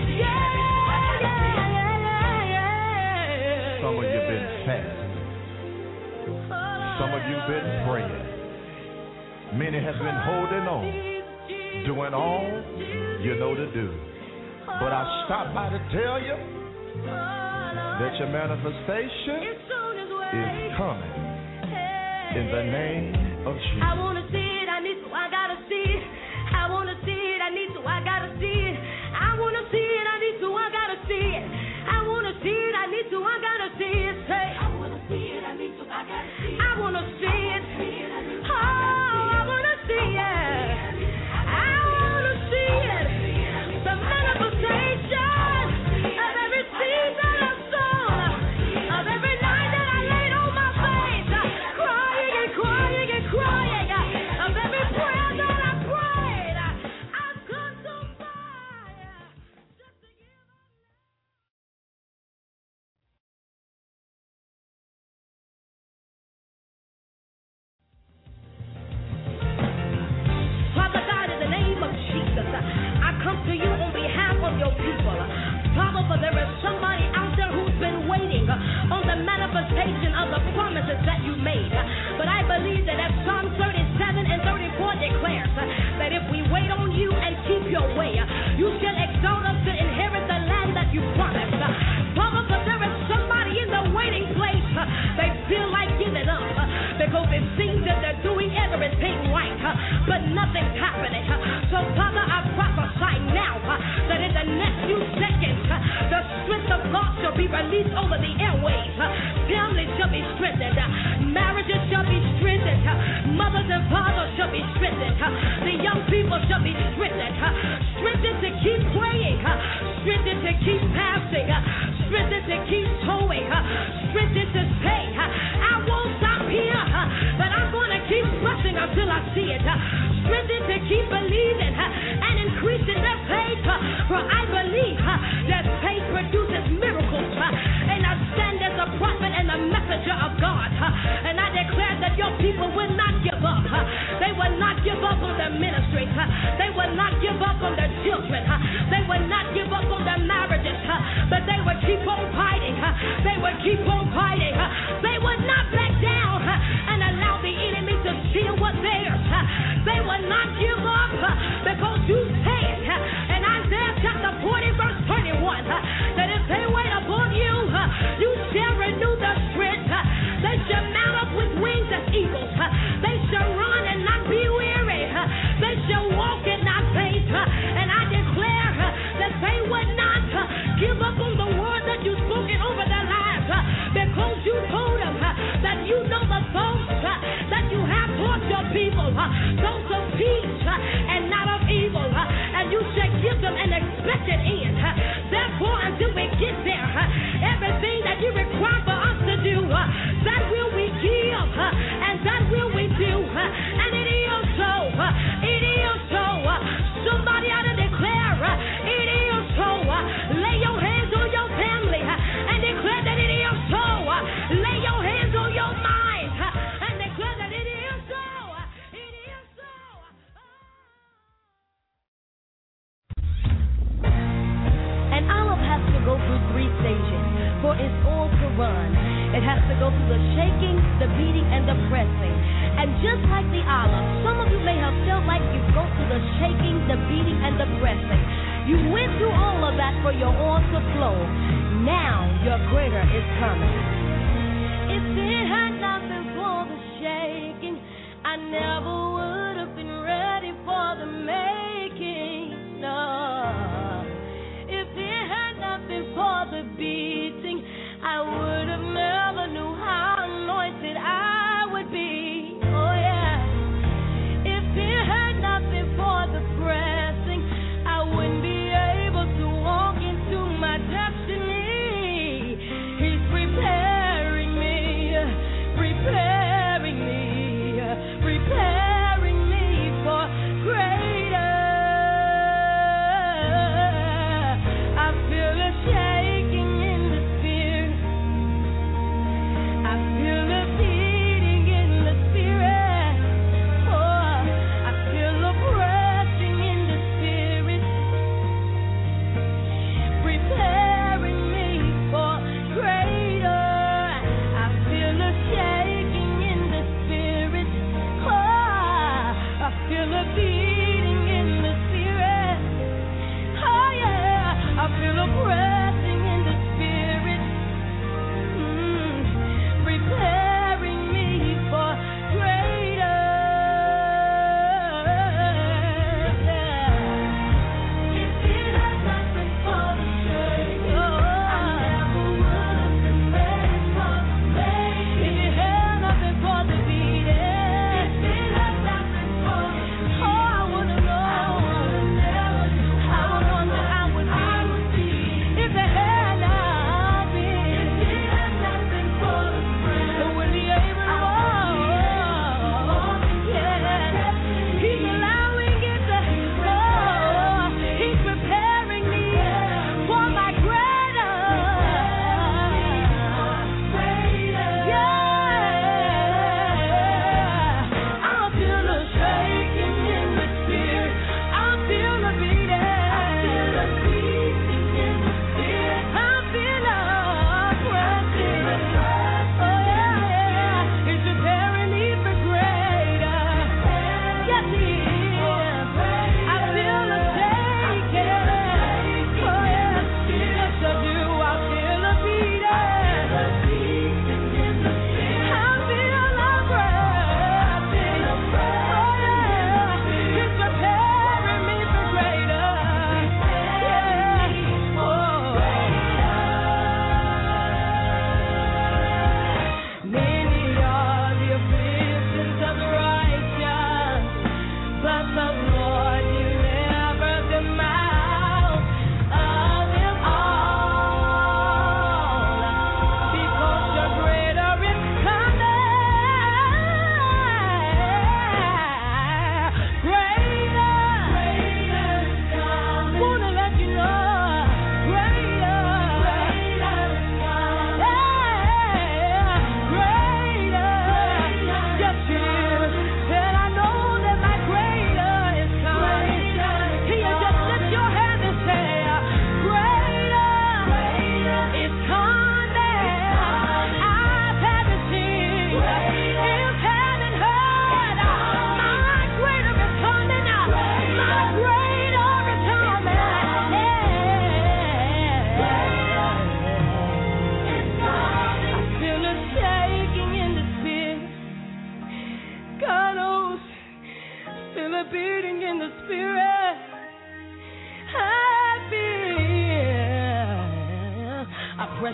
Yeah. Some of you been fasting. Some of you been praying. Many have been holding on, doing all you know to do. But I stopped by to tell you that your manifestation is coming in the name of Jesus. I want to see it, I need to, I gotta see it. I want to see it, I need to, I gotta see it. I want to see it, I need to, I gotta see it. I want to see it, I need to, I gotta see it. Say, I want to see it, I need to, I gotta see it. I want to see it. Oh, I want to see it. I want to see it. The manifestation of every seed that I sown, of every night that I laid on my face, crying and crying and crying, of every prayer that I prayed. I've come so far just to give up. Father God, in the name of Jesus, I come to you on behalf of your people. Father, for there is somebody out there who's been waiting on the manifestation of the promises that you made. But I believe that as Psalm 37 and 34 declares that if we wait on you and keep your way, you shall exalt us to inherit the land that you promised. Father, for there is somebody in the waiting place. They feel like giving up because it seems that they're doing everything right, but nothing's happening. So, Father, I prophesy now that in the next few seconds, the strength of God shall be released over the airwaves. Families shall be strengthened. Marriages shall be strengthened. Mothers and fathers shall be strengthened. The young people shall be strengthened. Strengthened to keep praying. Strengthened to keep passing. Strengthened to keep towing. Strengthened to say, I won't stop here, but I'm going to keep pressing until I see it. Strengthened to keep believing and increasing their faith. For I believe that faith produces miracles. And I stand as a prophet and a messenger of God. And I declare that your people will not give up. They will not give up on their ministry. They will not give up on their children. They will not give up on their marriages. But they will keep on fighting. They will keep on fighting. They will not back down and allow the enemy to steal what's theirs. They will not give up because you said in Isaiah chapter 40 verse 21 that if they wait upon you, you shall renew their strength. They shall mount up with wings as eagles. They shall run and not be weary. They shall walk and not faint. And I declare that they would not give up on the word that you've spoken over their lives, because you told them that you know the thoughts that you have towards your people, thoughts of peace and not of evil, and you shall give them an expected end. Therefore, until we get there, everything that you require for us to do, that will we give, and that will we do, and it is so. It is so. Somebody ought to declare, it is so. Lay your hands on your family and declare that it is so. Lay your hands on your mind and declare that it is so. It is so. An olive has to go through 3 stages for its oil to run. It has to go through the shaking, the beating, and the pressing. And just like the olive, some of you may have felt like you go through the shaking, the beating, and the pressing. You went through all of that for your oil to flow. Now your greater is coming. If it had not been for the shaking, I never would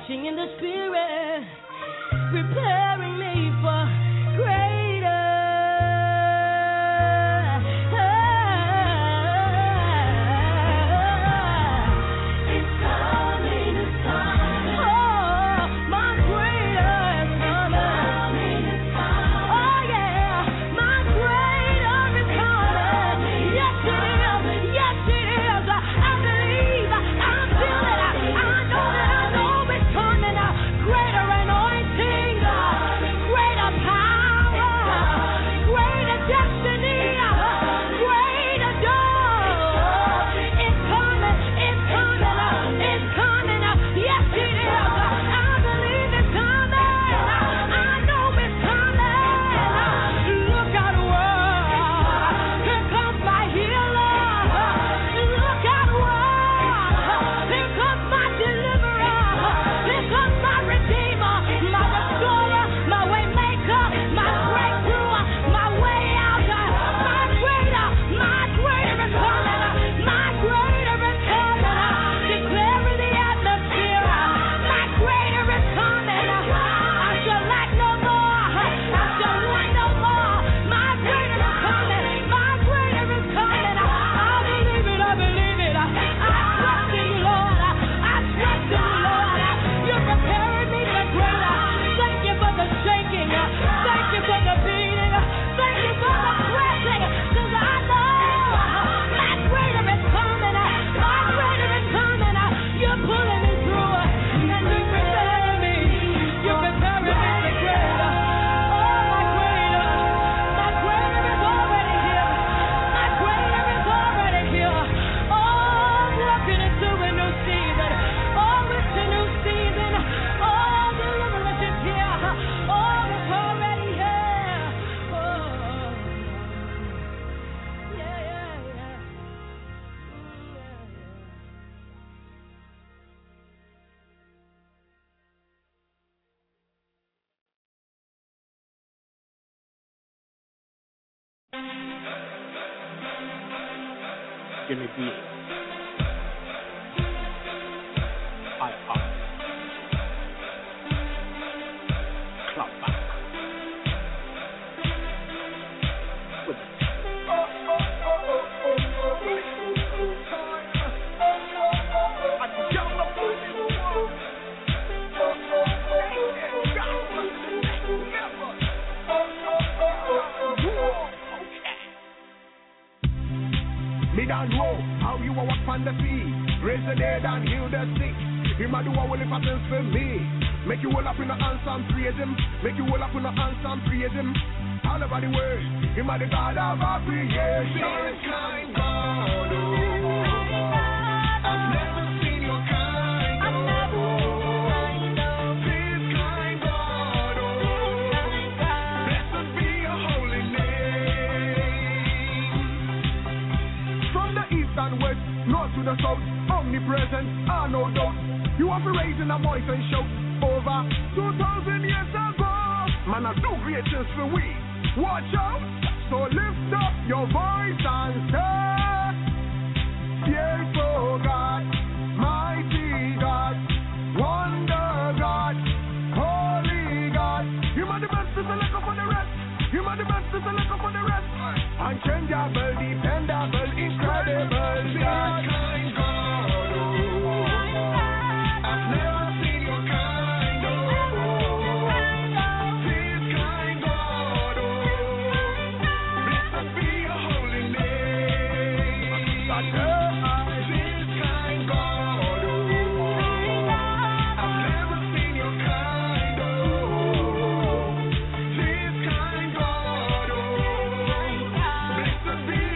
marching in the spirit, preparing me for greater. Give me beat. iPod. Club back. With it. Me don't know how you a walk on the sea, raise the dead and heal the sick. Him a do a whole heap of things for me. Make you all up in the answer and praise him. Make you all up in the answer and praise him. All over the world, him a the God of our creation. Kind God, oh. I've never seen your kind. This kind God, oh. Blessed be your holy name. From the east and west, north to the south, omnipresent, no doubt. You have been raising a voice and shout over 2,000 years ago. Man, I do great things for we. Watch out, so lift up your voice and say, yes, oh God, mighty God, wonder God, holy God. You are the best to select up for the rest. You are the best to select up for the rest. Unchangeable, dependable, incredible God. Kind God, oh. I've never seen your kind, oh. This kind God, oh. Blessed be your holy name. This kind God, oh. I've never seen your kind, oh. This kind God, oh. Blessed be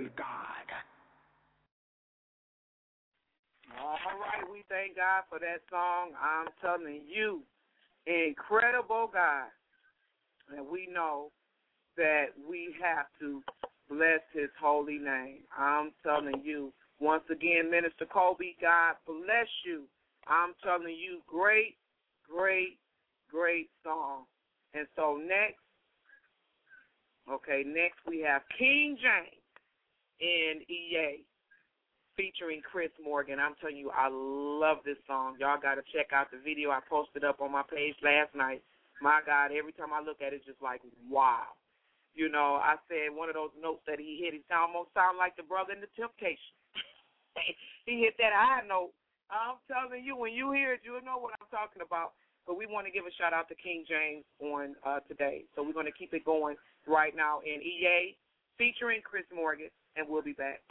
God. All right, we thank God for that song. I'm telling you, incredible God. And we know that we have to bless his holy name. I'm telling you, once again, Minister Kobe, God bless you. I'm telling you, great, great, great song. And so next we have King James in EA featuring Chris Morgan. I'm telling you, I love this song. Y'all got to check out the video I posted up on my page last night. My God, every time I look at it, it's just like, wow. You know, I said one of those notes that he hit, he almost sound like the brother in the Temptation. He hit that high note. I'm telling you, when you hear it, you'll know what I'm talking about. But we want to give a shout-out to King James on today. So we're going to keep it going right now in EA featuring Chris Morgan, and we'll be back.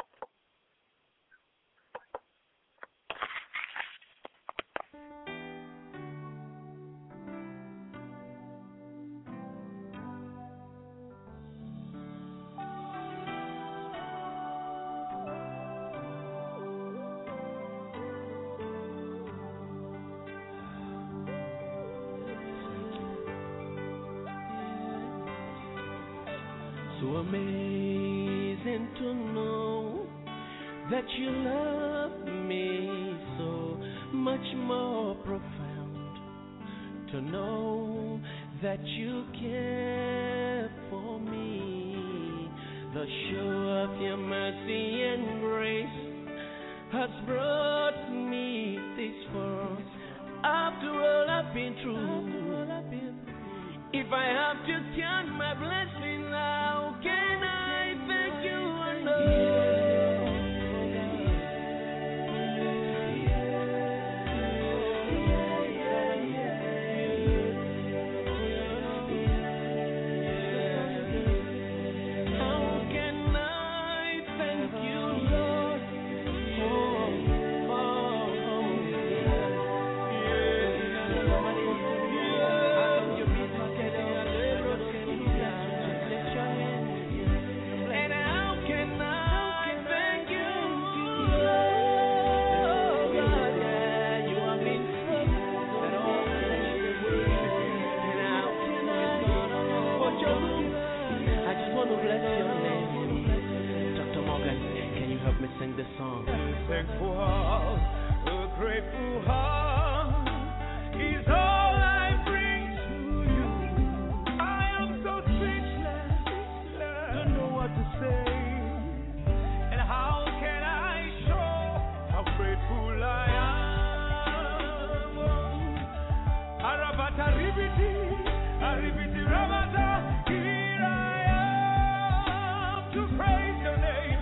So amazing to know that you love me, so much more profound to know that you care for me. The show of your mercy and grace has brought me this far. After all I've been through, if I have to count my blessings, how can I thank you enough? Sing this song. Thankful heart, a grateful heart is all I bring to you. I am so speechless, don't know what to say. And how can I show how grateful I am? Arabata ribiti, aribiti rabata, here I am to praise your name.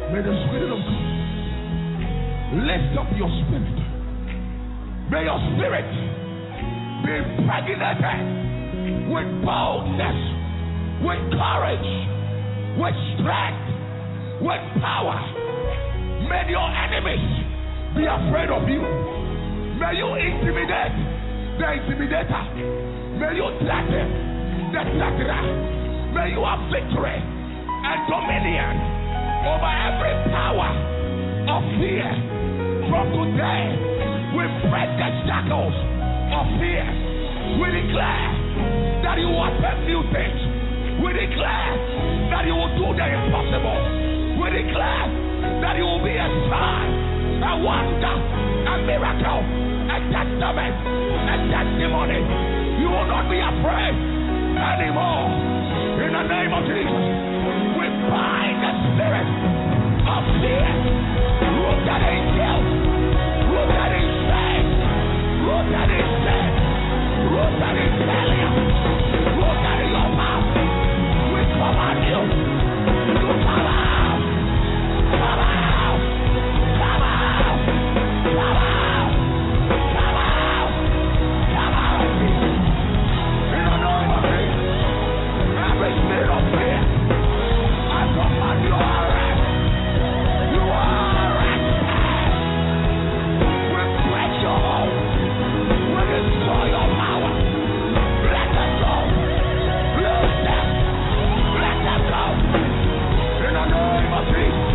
May the Spirit of God lift up your spirit. May your spirit be impregnated with boldness, with courage, with strength, with power. May your enemies be afraid of you. May you intimidate the intimidator. May you threaten the threatener. May you have victory and dominion over every power of fear. From today, we break the shackles of fear. We declare that you will attempt new things. We declare that you will do the impossible. We declare that you will be a sign, a wonder, a miracle, a testament, a testimony. You will not be afraid anymore. In the name of Jesus, we bind the spirit of fear, rooted in guilt, rooted in shame, rooted in sin, rooted in failure, rooted in your mouth. We command you to come out, come out, come out, come out, come out, come out. In the name of Jesus, every spirit of fear, I command you arrest. You are arrested. We break your hold. We destroy your power. Let them go. Lose them. Let them go. In the name of Jesus.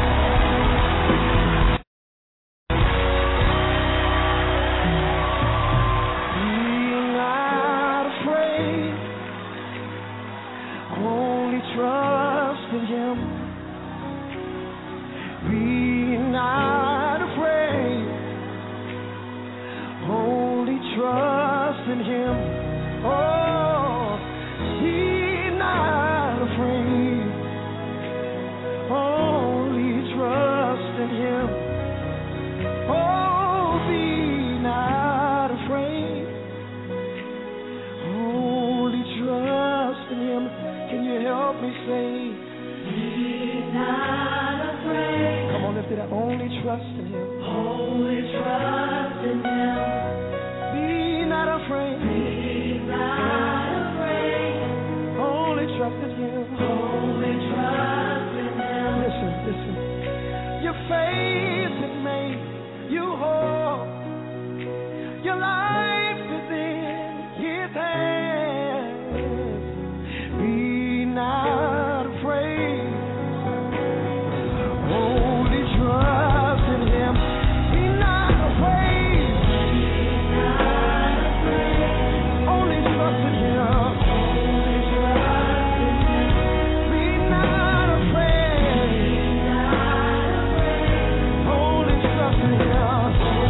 Be not afraid. Only trust in Him. Be not afraid. Only trust in Him. Oh, be not afraid. Only trust in Him. Oh, be not afraid. Only trust in Him. Can you help me say? Be not afraid. Come on, lift it up. Only trust in Him. Only trust in Him. Be not afraid. Be not afraid. Only trust in Him. Only trust in Him. Listen, listen. Your faith is made you whole. Your life is in His hands. Be not afraid. Only trust in Him. Be not afraid. Be not afraid. Only trust in Him. Only trust in Him. Be not afraid. Be not afraid. Only trust in Him.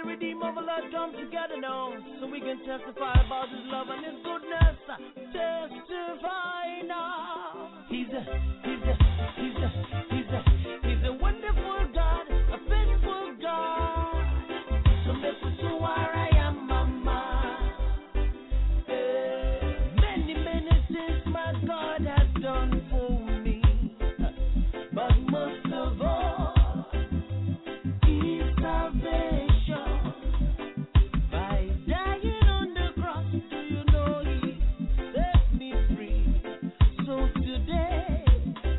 Redeemer of our Lord come together now, so we can testify about His love and His goodness. Testify now. He's a wonderful God, a faithful God. So make me to where I am, Mama. Many things my God has done for me, but most of all, His salvation. By dying on the cross, do you know He set me free? So today,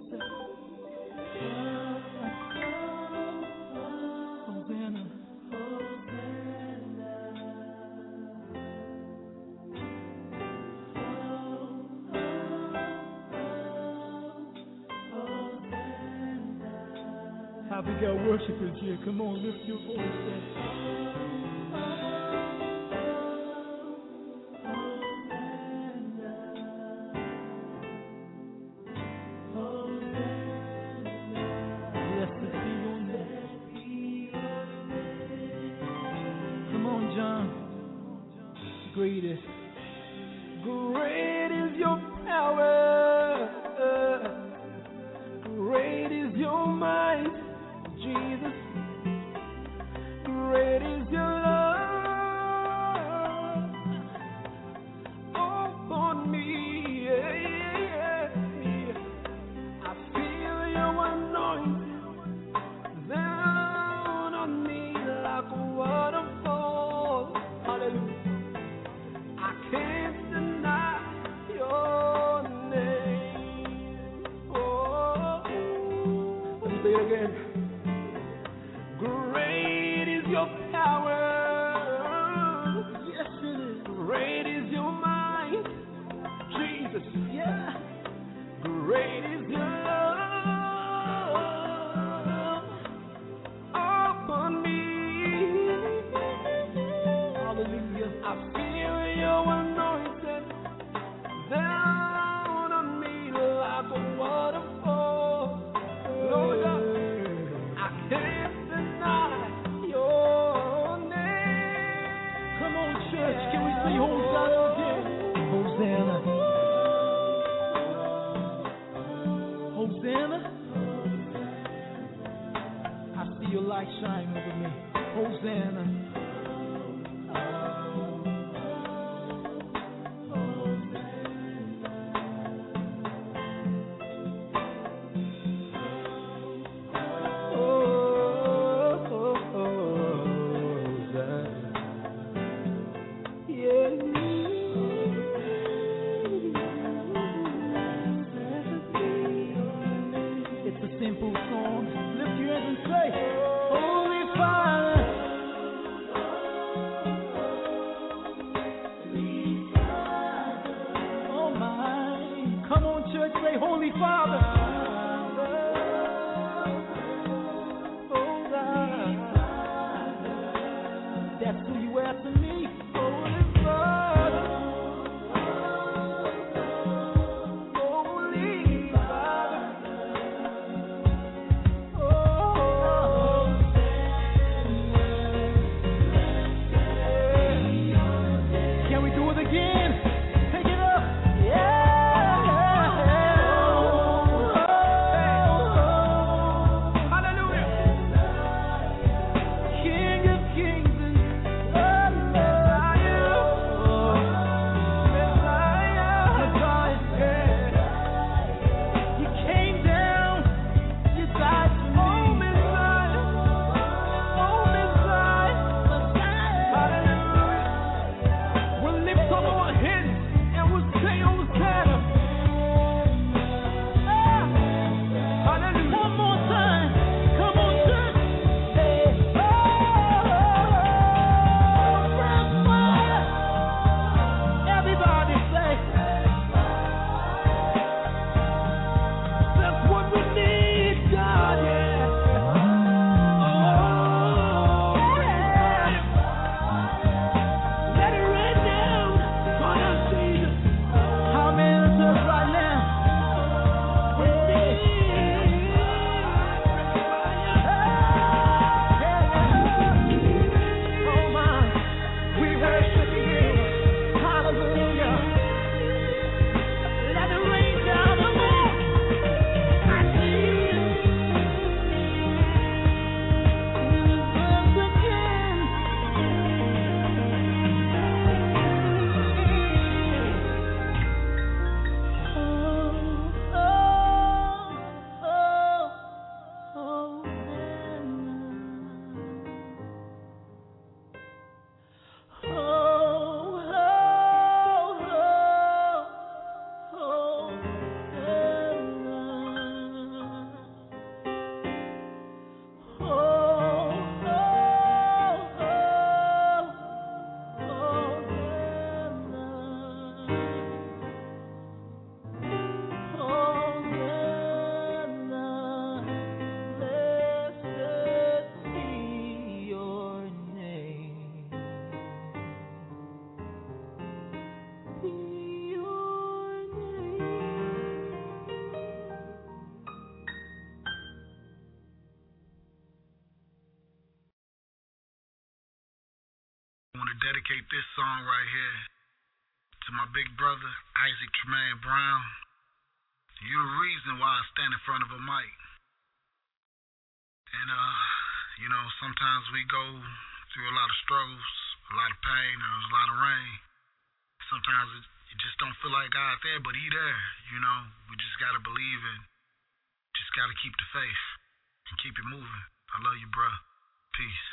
say, Hosanna. How we got worshipers here? Come on, lift your voice. Blessed be your name. Come on, John. Great is your power. Great is your might. Jesus, great is your love upon me. I feel your anointing down on me like a waterfall. Hallelujah. I can't deny your name. Oh, let me say it again. Great is your power. Yes, it is. Great is your might. Jesus. Yeah. Great is your love upon me. Hallelujah. I feel your anointing down on me like a waterfall. Lord God, I can't. Can we say Hosanna again? Hosanna. Hosanna. I see your light shine over me. Hosanna. Simple song. Lift your hands and say, Holy Father. Oh my. Come on, church, say Holy Father. Oh God. That's who you are to me. Holy Father. Again, take it up, yeah. to dedicate this song right here to my big brother, Isaac Tremaine Brown. You're the reason why I stand in front of a mic. And, sometimes we go through a lot of struggles, a lot of pain, and there's a lot of rain. Sometimes it just don't feel like God's there, but He there, We just got to believe and just got to keep the faith and keep it moving. I love you, bro. Peace.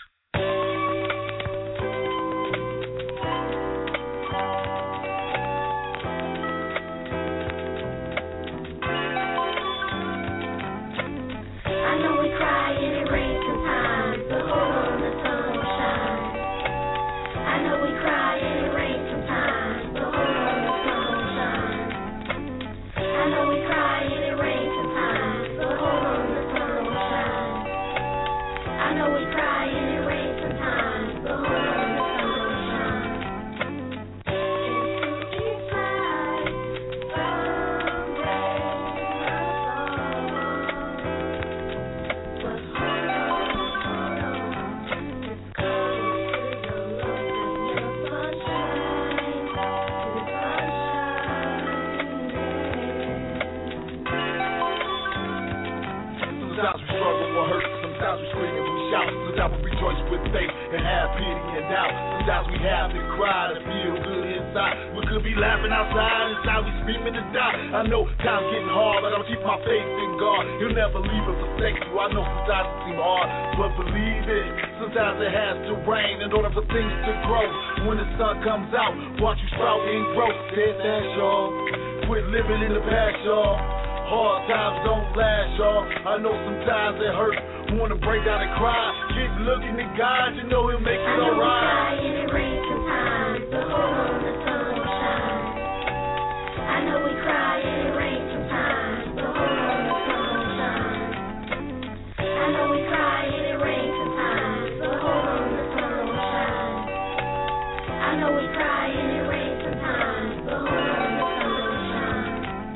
I know time's getting hard, but I'll keep my faith in God. He'll never leave or forsake you. I know sometimes it seems hard, but believe it. Sometimes it has to rain in order for things to grow. When the sun comes out, watch you sprout and grow. Steadfast, y'all. Quit living in the past, y'all. Hard times don't last, y'all. I know sometimes it hurts. Wanna break down and cry. Keep looking at God, you know He'll make it alright. I know we cry and it rains sometimes, but hold on, the sun will shine. I know we cry and it rains sometimes, but hold on, the sun will shine. I know we cry and it rains sometimes, but hold on, the sun will shine. I know we cry and it rains sometimes, but hold on, the sun will shine.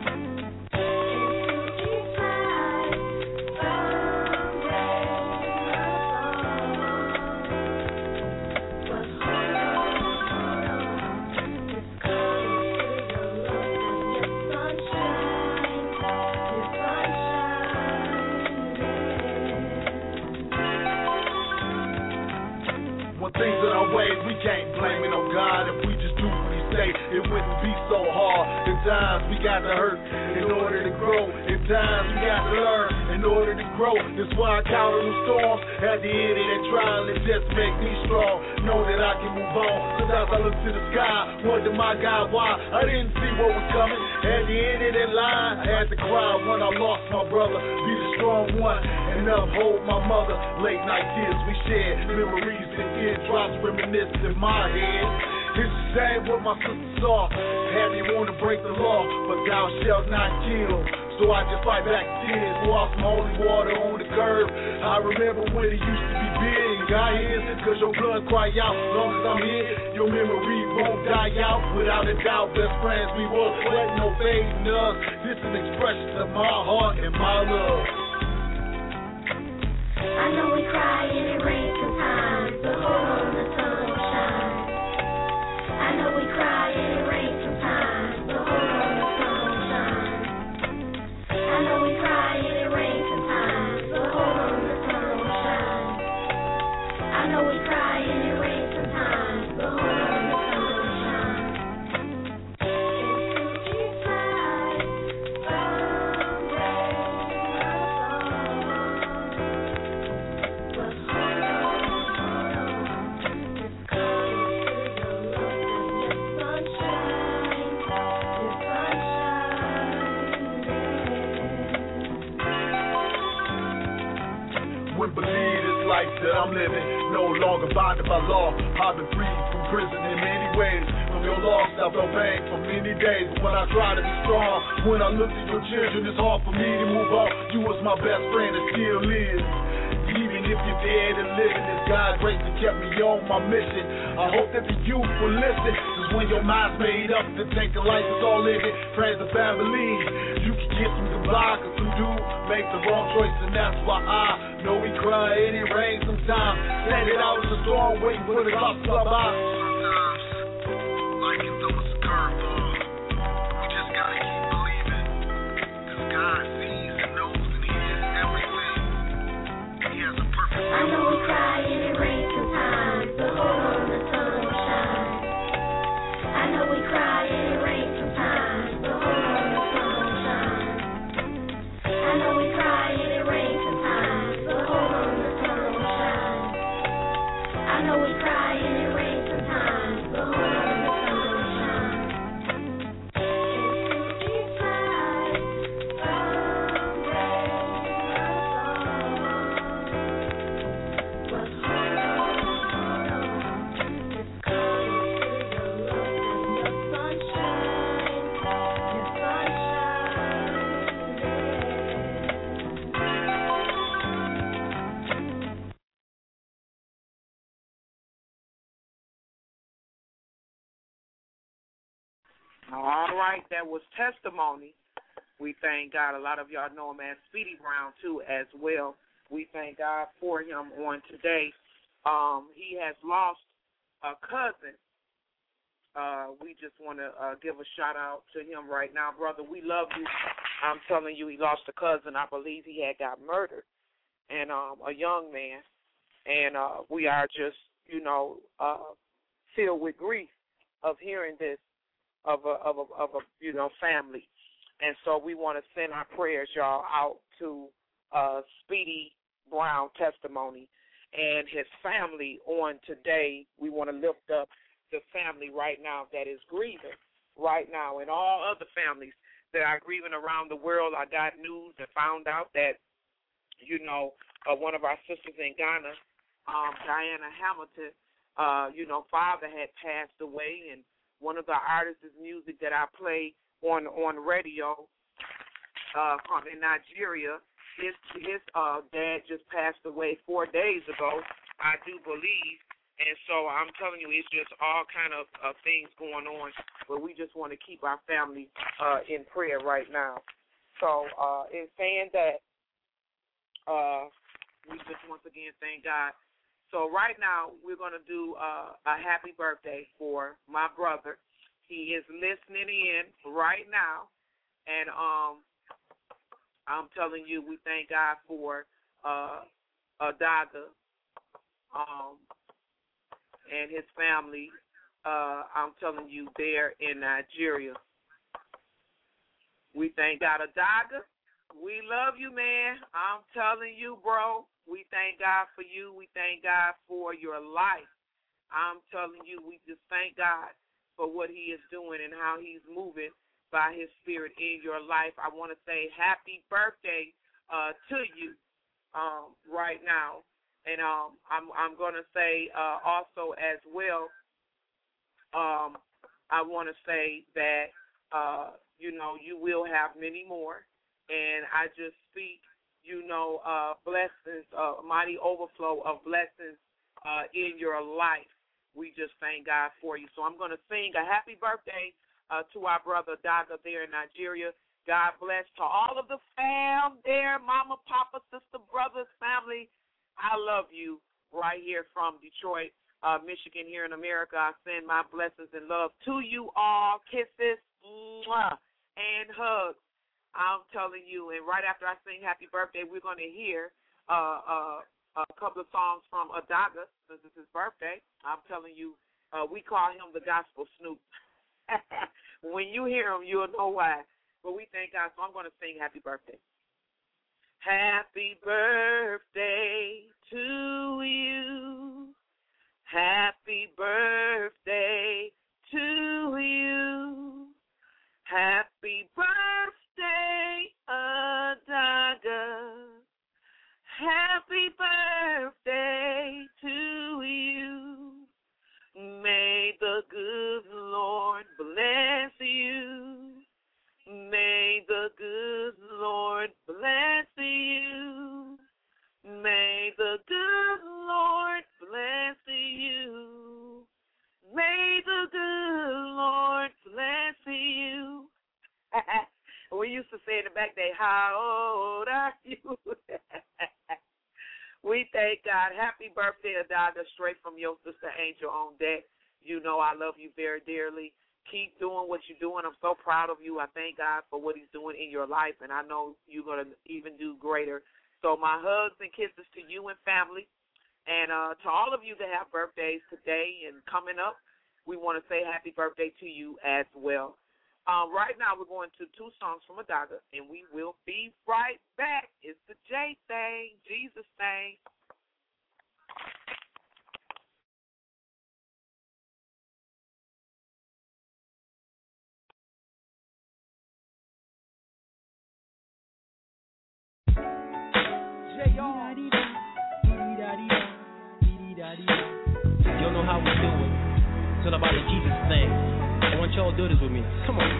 Into each life, from rain but hold on, it's coming to the Lord, and your sunshine, When things are our way, we can't blame it on God. If we just do what He say, it wouldn't be so hard. In times we got to hurt in order to grow. In times we got to learn in order to grow. That's why I counter the storms at the end of that trial. It just make me strong. Know that I can move on. Sometimes I look to the sky, wonder my God why I didn't see what was coming. At the end of that line, I had to cry when I lost my brother. Be the strong one and uphold my mother. Late night tears we shared, memories and teardrops reminiscing in my head. It's the same what my sister saw. Had me want to break the law, but thou shalt not kill. So I just fight back tears, lost my holy water on the curb. I remember when it used to be big. I hear, cause your blood cry out. Long as I'm here, your memory won't die out. Without a doubt, best friends we were, but no fading us. This is an expression of my heart and my love. I know we cry and it rains sometimes, but hold on, the sun will shine. I know we cry and it rains sometimes, but hold on, the sun will shine. I know we cry and it rains sometimes, but hold on, the sun will shine. I know we cry and it rains sometimes, but hold on, the sun will shine. Into each life, from rain but hold on, it's coming to the Lord, and your sunshine, Wouldn't believe this life that I'm living, no longer bonded by law. I've been freed from prison in many ways. From your loss, I felt pain for many days. But when I try to be strong, when I look at your children, it's hard for me to move on. You was my best friend and still is. Even if you're dead and living, it's God's grace that kept me on my mission. I hope that the youth will listen, cause when your mind's made up to think of life is all in it, friends and family, you can get through the block, cause some do make the wrong choice, and that's why I know we cry and it rains sometimes. Send it out in the storm, waiting for the clouds to come out. All right, that was Testimony. We thank God. A lot of y'all know him as Speedy Brown, too, as well. We thank God for him on today. He has lost a cousin. We just want to give a shout-out to him right now. Brother, we love you. I'm telling you, he lost a cousin. I believe he had got murdered, and a young man. And we are just, filled with grief of hearing this of a family. And so we want to send our prayers, y'all, out to Speedy Brown Testimony and his family on today. We want to lift up the family right now that is grieving right now, and all other families that are grieving around the world. I got news and found out that, one of our sisters in Ghana, Diana Hamilton, father had passed away, and one of the artists' music that I play on radio in Nigeria, his dad just passed away 4 days ago, I do believe. And so I'm telling you, it's just all kind of things going on, but we just want to keep our family in prayer right now. So in saying that, we just once again thank God. So right now we're going to do a happy birthday for my brother. He is listening in right now, and I'm telling you, we thank God for Adaga and his family. I'm telling you, they're in Nigeria. We thank God. Adaga, we love you, man. I'm telling you, bro, we thank God for you. We thank God for your life. I'm telling you, we just thank God for what he is doing and how he's moving by his spirit in your life. I want to say happy birthday to you right now. And I'm going to say also as well, I want to say that, you will have many more. And I just speak, blessings, mighty overflow of blessings in your life. We just thank God for you. So I'm going to sing a happy birthday to our brother Daga there in Nigeria. God bless to all of the fam there, mama, papa, sister, brothers, family. I love you right here from Detroit, Michigan, here in America. I send my blessings and love to you all. Kisses and hugs. I'm telling you. And right after I sing happy birthday, we're going to hear a couple of songs from Adaga, since it's his birthday. I'm telling you, we call him the Gospel Snoop. When you hear him, you'll know why. But we thank God, so I'm going to sing happy birthday. Happy birthday to you. Happy birthday to you. Happy birthday, Adaga. Happy birthday to you. May the good Lord bless you. May the good Lord bless you. May the good Lord bless you. May the good Lord bless you. We used to say in the back day, how old are you? We thank God. Happy birthday, Adaga, straight from your sister Angel on deck. You know I love you very dearly. Keep doing what you're doing. I'm so proud of you. I thank God for what he's doing in your life, and I know you're going to even do greater. So my hugs and kisses to you and family, and to all of you that have birthdays today and coming up, we want to say happy birthday to you as well. Right now we're going to two songs from Adaga, and we will be right back. It's the J thing, Jesus thing. You don't know how we do it. It's all about the Jesus thing. I want y'all to do this with me. Come on.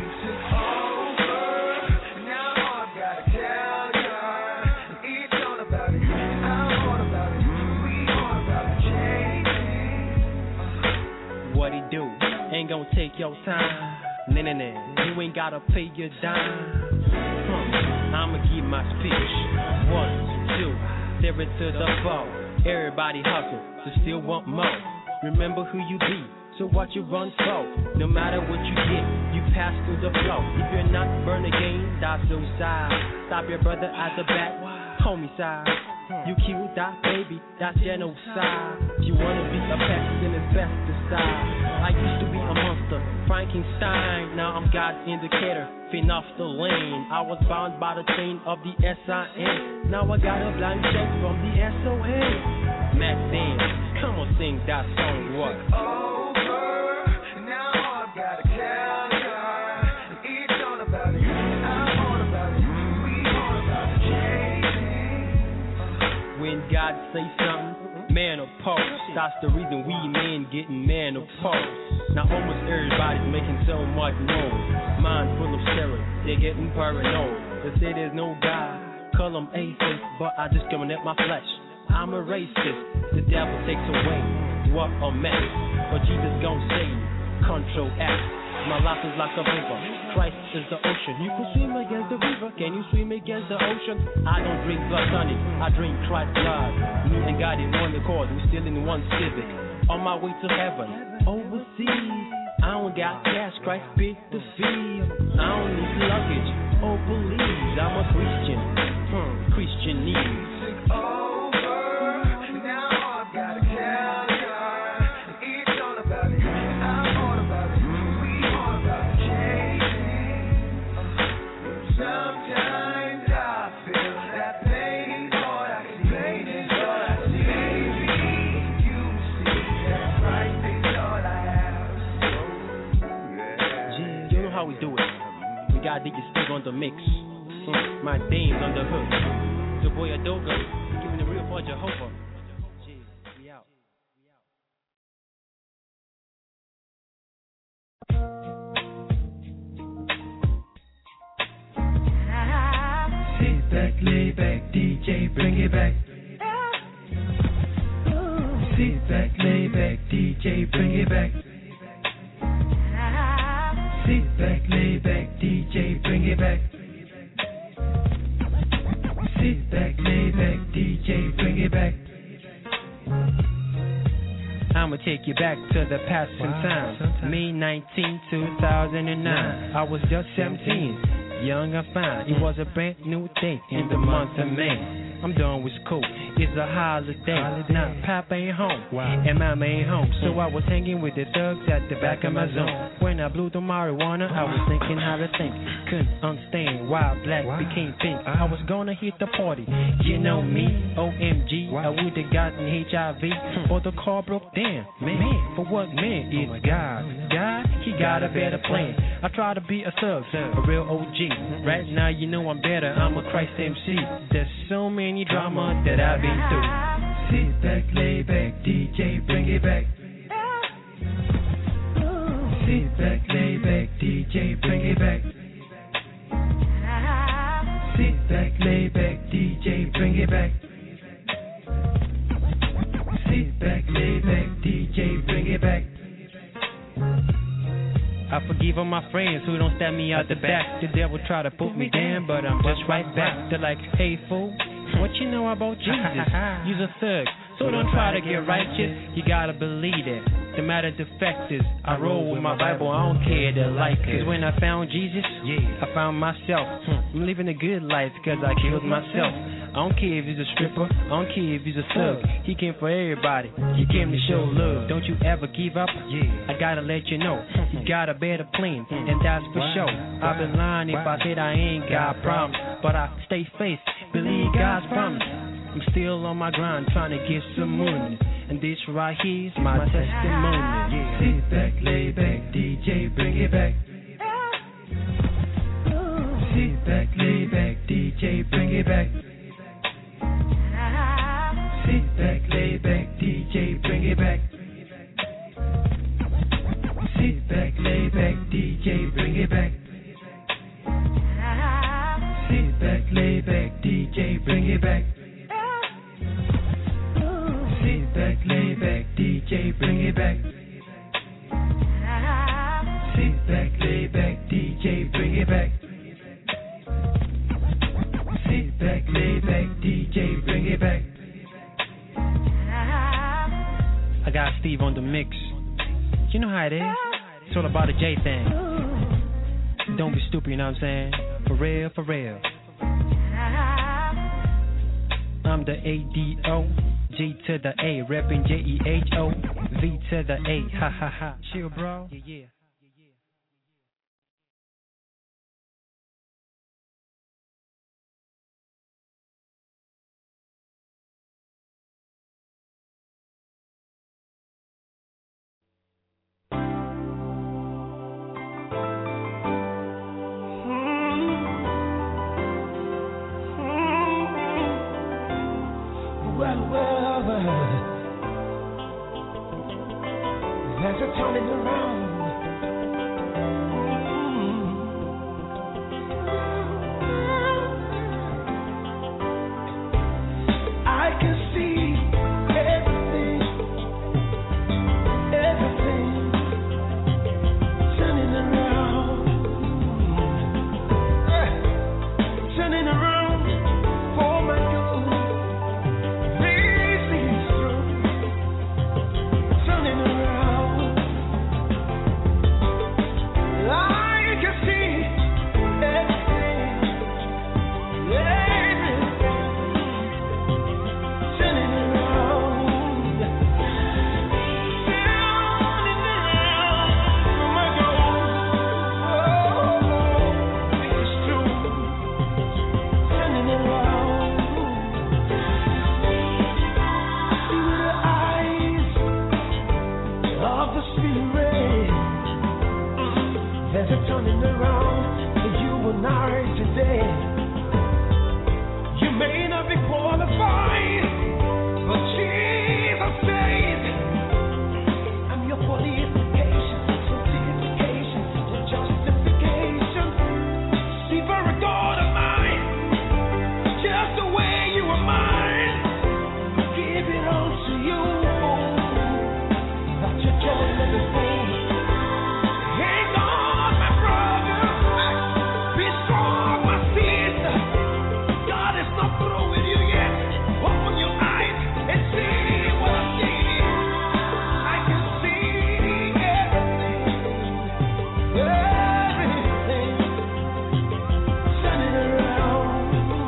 What he do? Ain't gonna take your time. Nah. You ain't gotta pay your dime. I'ma keep my speech. 1, 2, stare into the ball. Everybody hustle, so still want more. Remember who you be, so what you run for. No matter what you get, you pass through the flow. If you're not born again, that's no side. Stop your brother at the back, homicide. You killed that baby, that's genocide. You wanna be a pest, then it's best to side. I used to be a monster, Frankenstein. Now I'm God's indicator, fin off the lane. I was bound by the chain of the S.I.N. Now I got a blank check from the S.O.N. Mac Dan, come on, sing that song, what? Over, now I've got a caveat. It's all about you, I'm all about you, we all about changing. When God say something, man oppose. That's the reason we men getting man oppose. Now almost everybody's making so much noise. Mind full of steroids, they're getting paranoid. They say there's no God, call them atheists, but I just come at my flesh. I'm a racist, the devil takes away, what a mess. But Jesus gon' save you, control F. My life is like a river, Christ is the ocean. You can swim against the river, can you swim against the ocean? I don't drink blood honey, I drink Christ blood. Me and God in one accord, we still in one civic. On my way to heaven, overseas. I don't got cash, Christ paid the fees. I don't need luggage, oh please. I'm a Christian, Christian needs. We do it. We got DJ Steve on the mix. My dame's on the hook. It's your boy Adoga, giving the real for Jehovah. Jeez, we out. Sit back, lay back, DJ, bring it back. Sit back, lay back, DJ, bring it back. Sit back, lay back, DJ, bring it back. Sit back, lay back, DJ, bring it back. I'ma take you back to the past in time. May 19, 2009. I was just 17, young and fine. It was a brand new day in the month of May. I'm done with school, it's a holiday. Now Papa ain't home, and Mama ain't home. So I was hanging with the thugs at the back of my zone. When I blew the marijuana, I was thinking how to think. Couldn't understand why black became pink. I was gonna hit the party, you know me, OMG. I would've gotten HIV, or the car broke down. Man, for what man? It's God. God, he got a better plan. I try to be a thug, a real OG. Right now, you know I'm better, I'm a Christ MC. There's so many drama that I've been through. Sit back, lay back, DJ, bring it back. Sit back, lay back, DJ, bring it back. Sit back, lay back, DJ, bring it back. Sit back, lay back, DJ, bring it back. I forgive all my friends who don't stab me out the back. The devil try to put me down, but I'm just right back. They're like, hey fool, what you know about Jesus? You's a thug, so don't try to get righteous. You gotta believe it. The matter of fact is, I roll with my Bible, I don't care the like. Cause when I found Jesus, I found myself. I'm living a good life cause I killed myself. I don't care if he's a stripper, I don't care if he's a thug. He came for everybody, he came to show love. Don't you ever give up, I gotta let you know. You got a better plan, and that's for sure. I've been lying if I said I ain't got problems, but I stay faith, believe God's promise. I'm still on my grind trying to get some money, and this right here's my testimony. Sit back, lay back, DJ, bring it back. Sit back, lay back, DJ, bring it back. Sit back, lay back, DJ, bring it back. Sit back, lay back, DJ, bring it back. Sit back, lay back, DJ, bring it back. Sit back, lay back, DJ, bring it back. Sit back, lay back, back, DJ, bring it back. Sit back, lay back, DJ, bring it back. I got Steve on the mix. You know how it is. It's all about the J thing. Don't be stupid, you know what I'm saying? For real, for real. I'm the A-D-O, G to the A, reppin' J-E-H-O, V to the A, ha ha ha. Chill, bro. Yeah, yeah. There's a turning around. I can see everything turning around, turning around for my good. This is true, turning around. I can see everything turning around, for my good. This is true, turning around. See with the eyes of the Spirit. There's a turning around for you and I today. You may not be qualified, but Jesus says, I'm your qualification, sanctification, and justification. See, for a God of mine, just the way you are mine, I give it all to you. That you're just everything. Hang on, my brother. Be strong, my sister. God is not through with you yet. Open your eyes and see what I see. I can see everything turning around,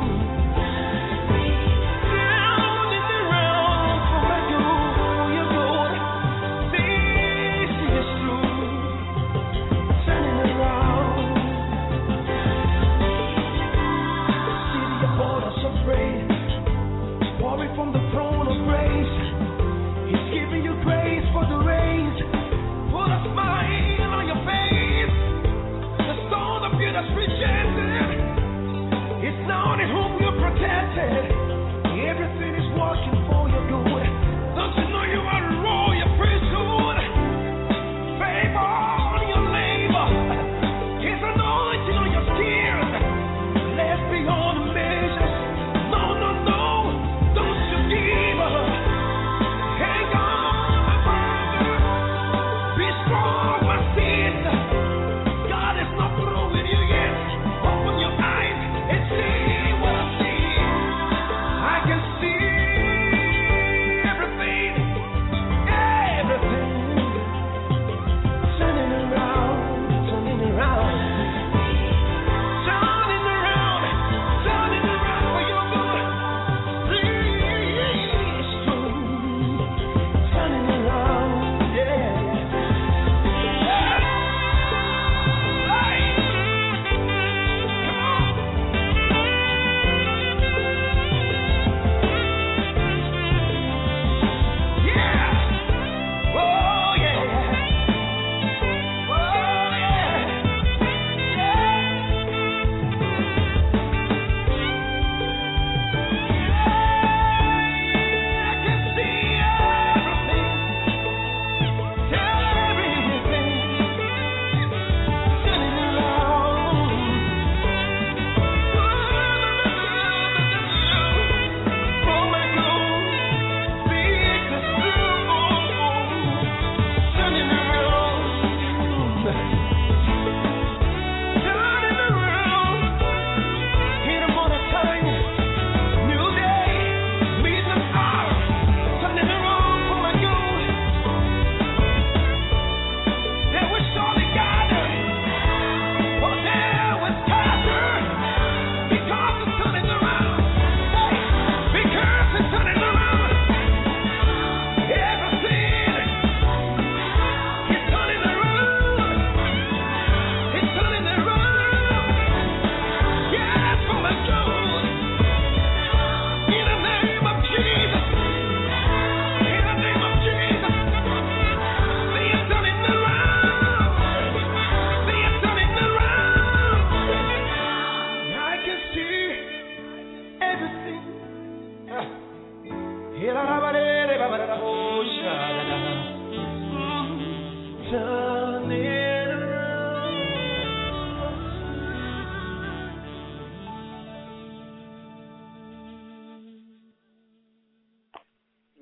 for my good, your good. This is true, turning around. See the borders of praise, pouring from the throne of grace. He's giving you grace for the rains. Put a smile on your face. The stone of you that's rejected, it's now in whom you're protected. Everything is working for your good. Don't you know you are a royal priesthood? Favor on your labor. His anointing on your skills. Let's be on the measures. No, no, no. Don't you give up. Hang on, my brother. Be strong, my sister. God is not through with you yet. Open your eyes and see what I see. I can see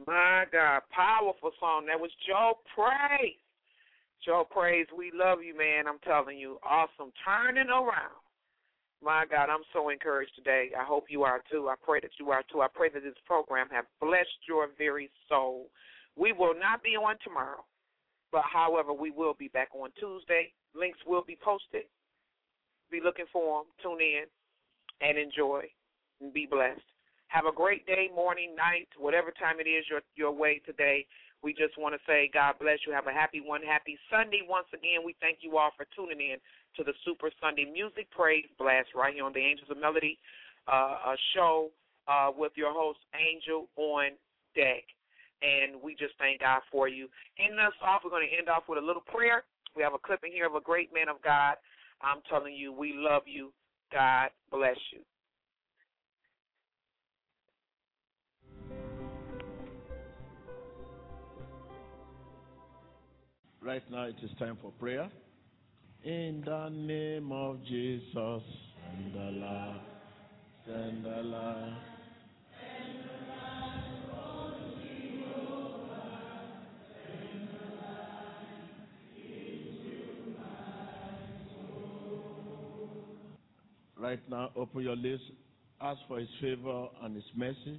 My God, powerful song. That was Joe Praise. Joe Praise, we love you, man. I'm telling you, awesome. Turning around. My God, I'm so encouraged today. I hope you are too. I pray that you are too. I pray that this program have blessed your very soul. We will not be on tomorrow, but however, we will be back on Tuesday. Links will be posted. Be looking for them. Tune in and enjoy and be blessed. Have a great day, morning, night, whatever time it is your way today. We just want to say God bless you. Have a happy Sunday. Once again, we thank you all for tuning in to the Super Sunday Music Praise Blast right here on the Angels of Melody a show with your host, Angel on Deck. And we just thank God for you. Ending us off, we're going to end off with a little prayer. We have a clip in here of a great man of God. I'm telling you, we love you. God bless you. Right now it is time for prayer. In the name of Jesus, send the light, send the light. Right now, open your lips, ask for His favor and His mercy.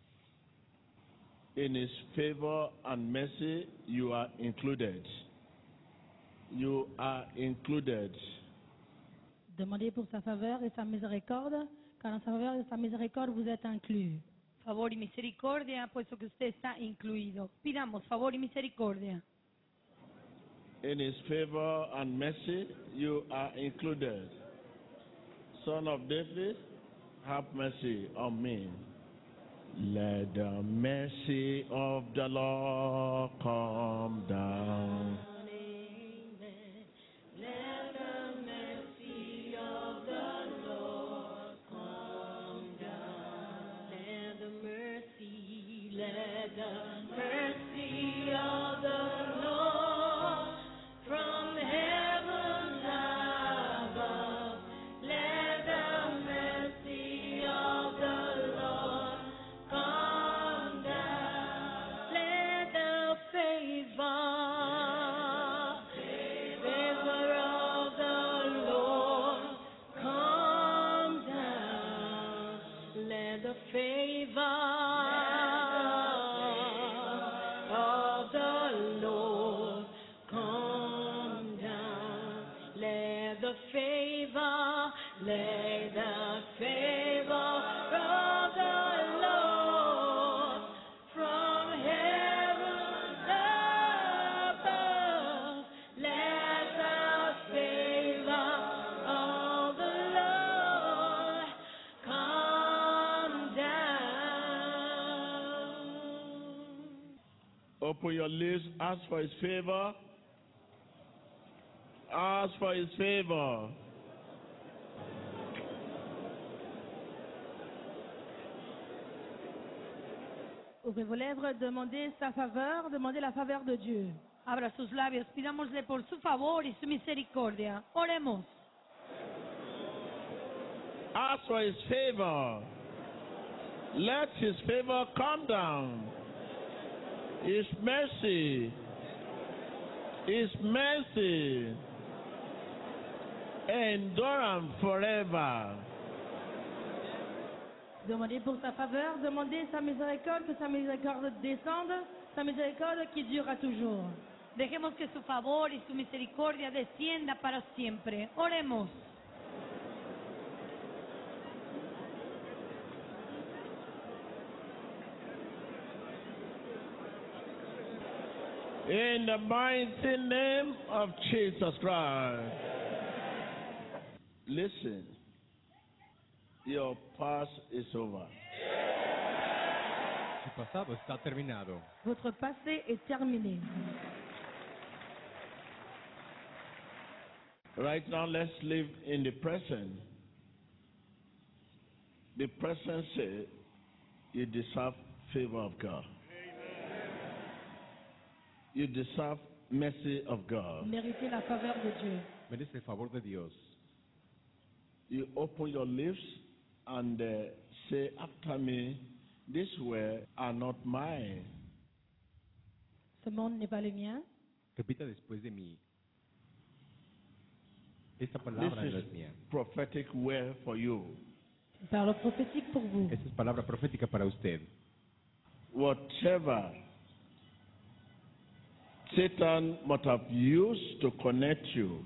In His favor and mercy, you are included. You are included. Demandez pour sa faveur et sa miséricorde, car en sa faveur et sa miséricorde vous êtes inclus. Favor y misericordia, puesto que usted está incluido. Pidamos favor y misericordia. In His favor and mercy, you are included. Son of David, have mercy on me. Let the mercy of the Lord come down. Let the mercy of the Lord come down. Let the mercy of the Lord from heaven above. Let the mercy of the Lord come down. Let the favor of the Lord come down. Let the favor of the Lord come down. Let the favor of the Lord from heaven above. Let the favor of the Lord come down. Open your lips, ask for His favor. Ask for His favor. Ouvrez vos lèvres, demandez sa faveur, demandez la faveur de Dieu. Abra sus labios, pidámosle por su favor y su misericordia. Oremos. Ask for His favor. Let His favor come down. His mercy endure forever. Demandez pour sa faveur, demandez sa miséricorde, que sa miséricorde descende, sa miséricorde qui durera toujours. Dejemos que su favor y su misericordia descienda para siempre. Oremos. In the mighty name of Jesus Christ. Listen, your past is over. Su pasado está terminado. Votre passé est terminé. Right now, let's live in the present. The present says you deserve favor of God. You deserve mercy of God. Méritez la faveur de Dieu. Merece el favor de Dios. You open your lips and say after me, these words are not mine. Ce monde n'est pas le mien. Repita después de mí. Esta This palabra no is es mía. prophetic word for you. Une parole prophétique pour vous. Esta es palabra profética para usted. Whatever Satan must have used to connect you,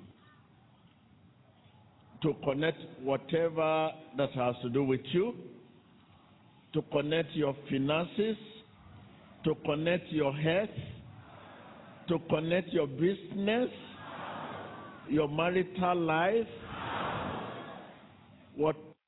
to connect whatever that has to do with you, to connect your finances, to connect your health, to connect your business, your marital life,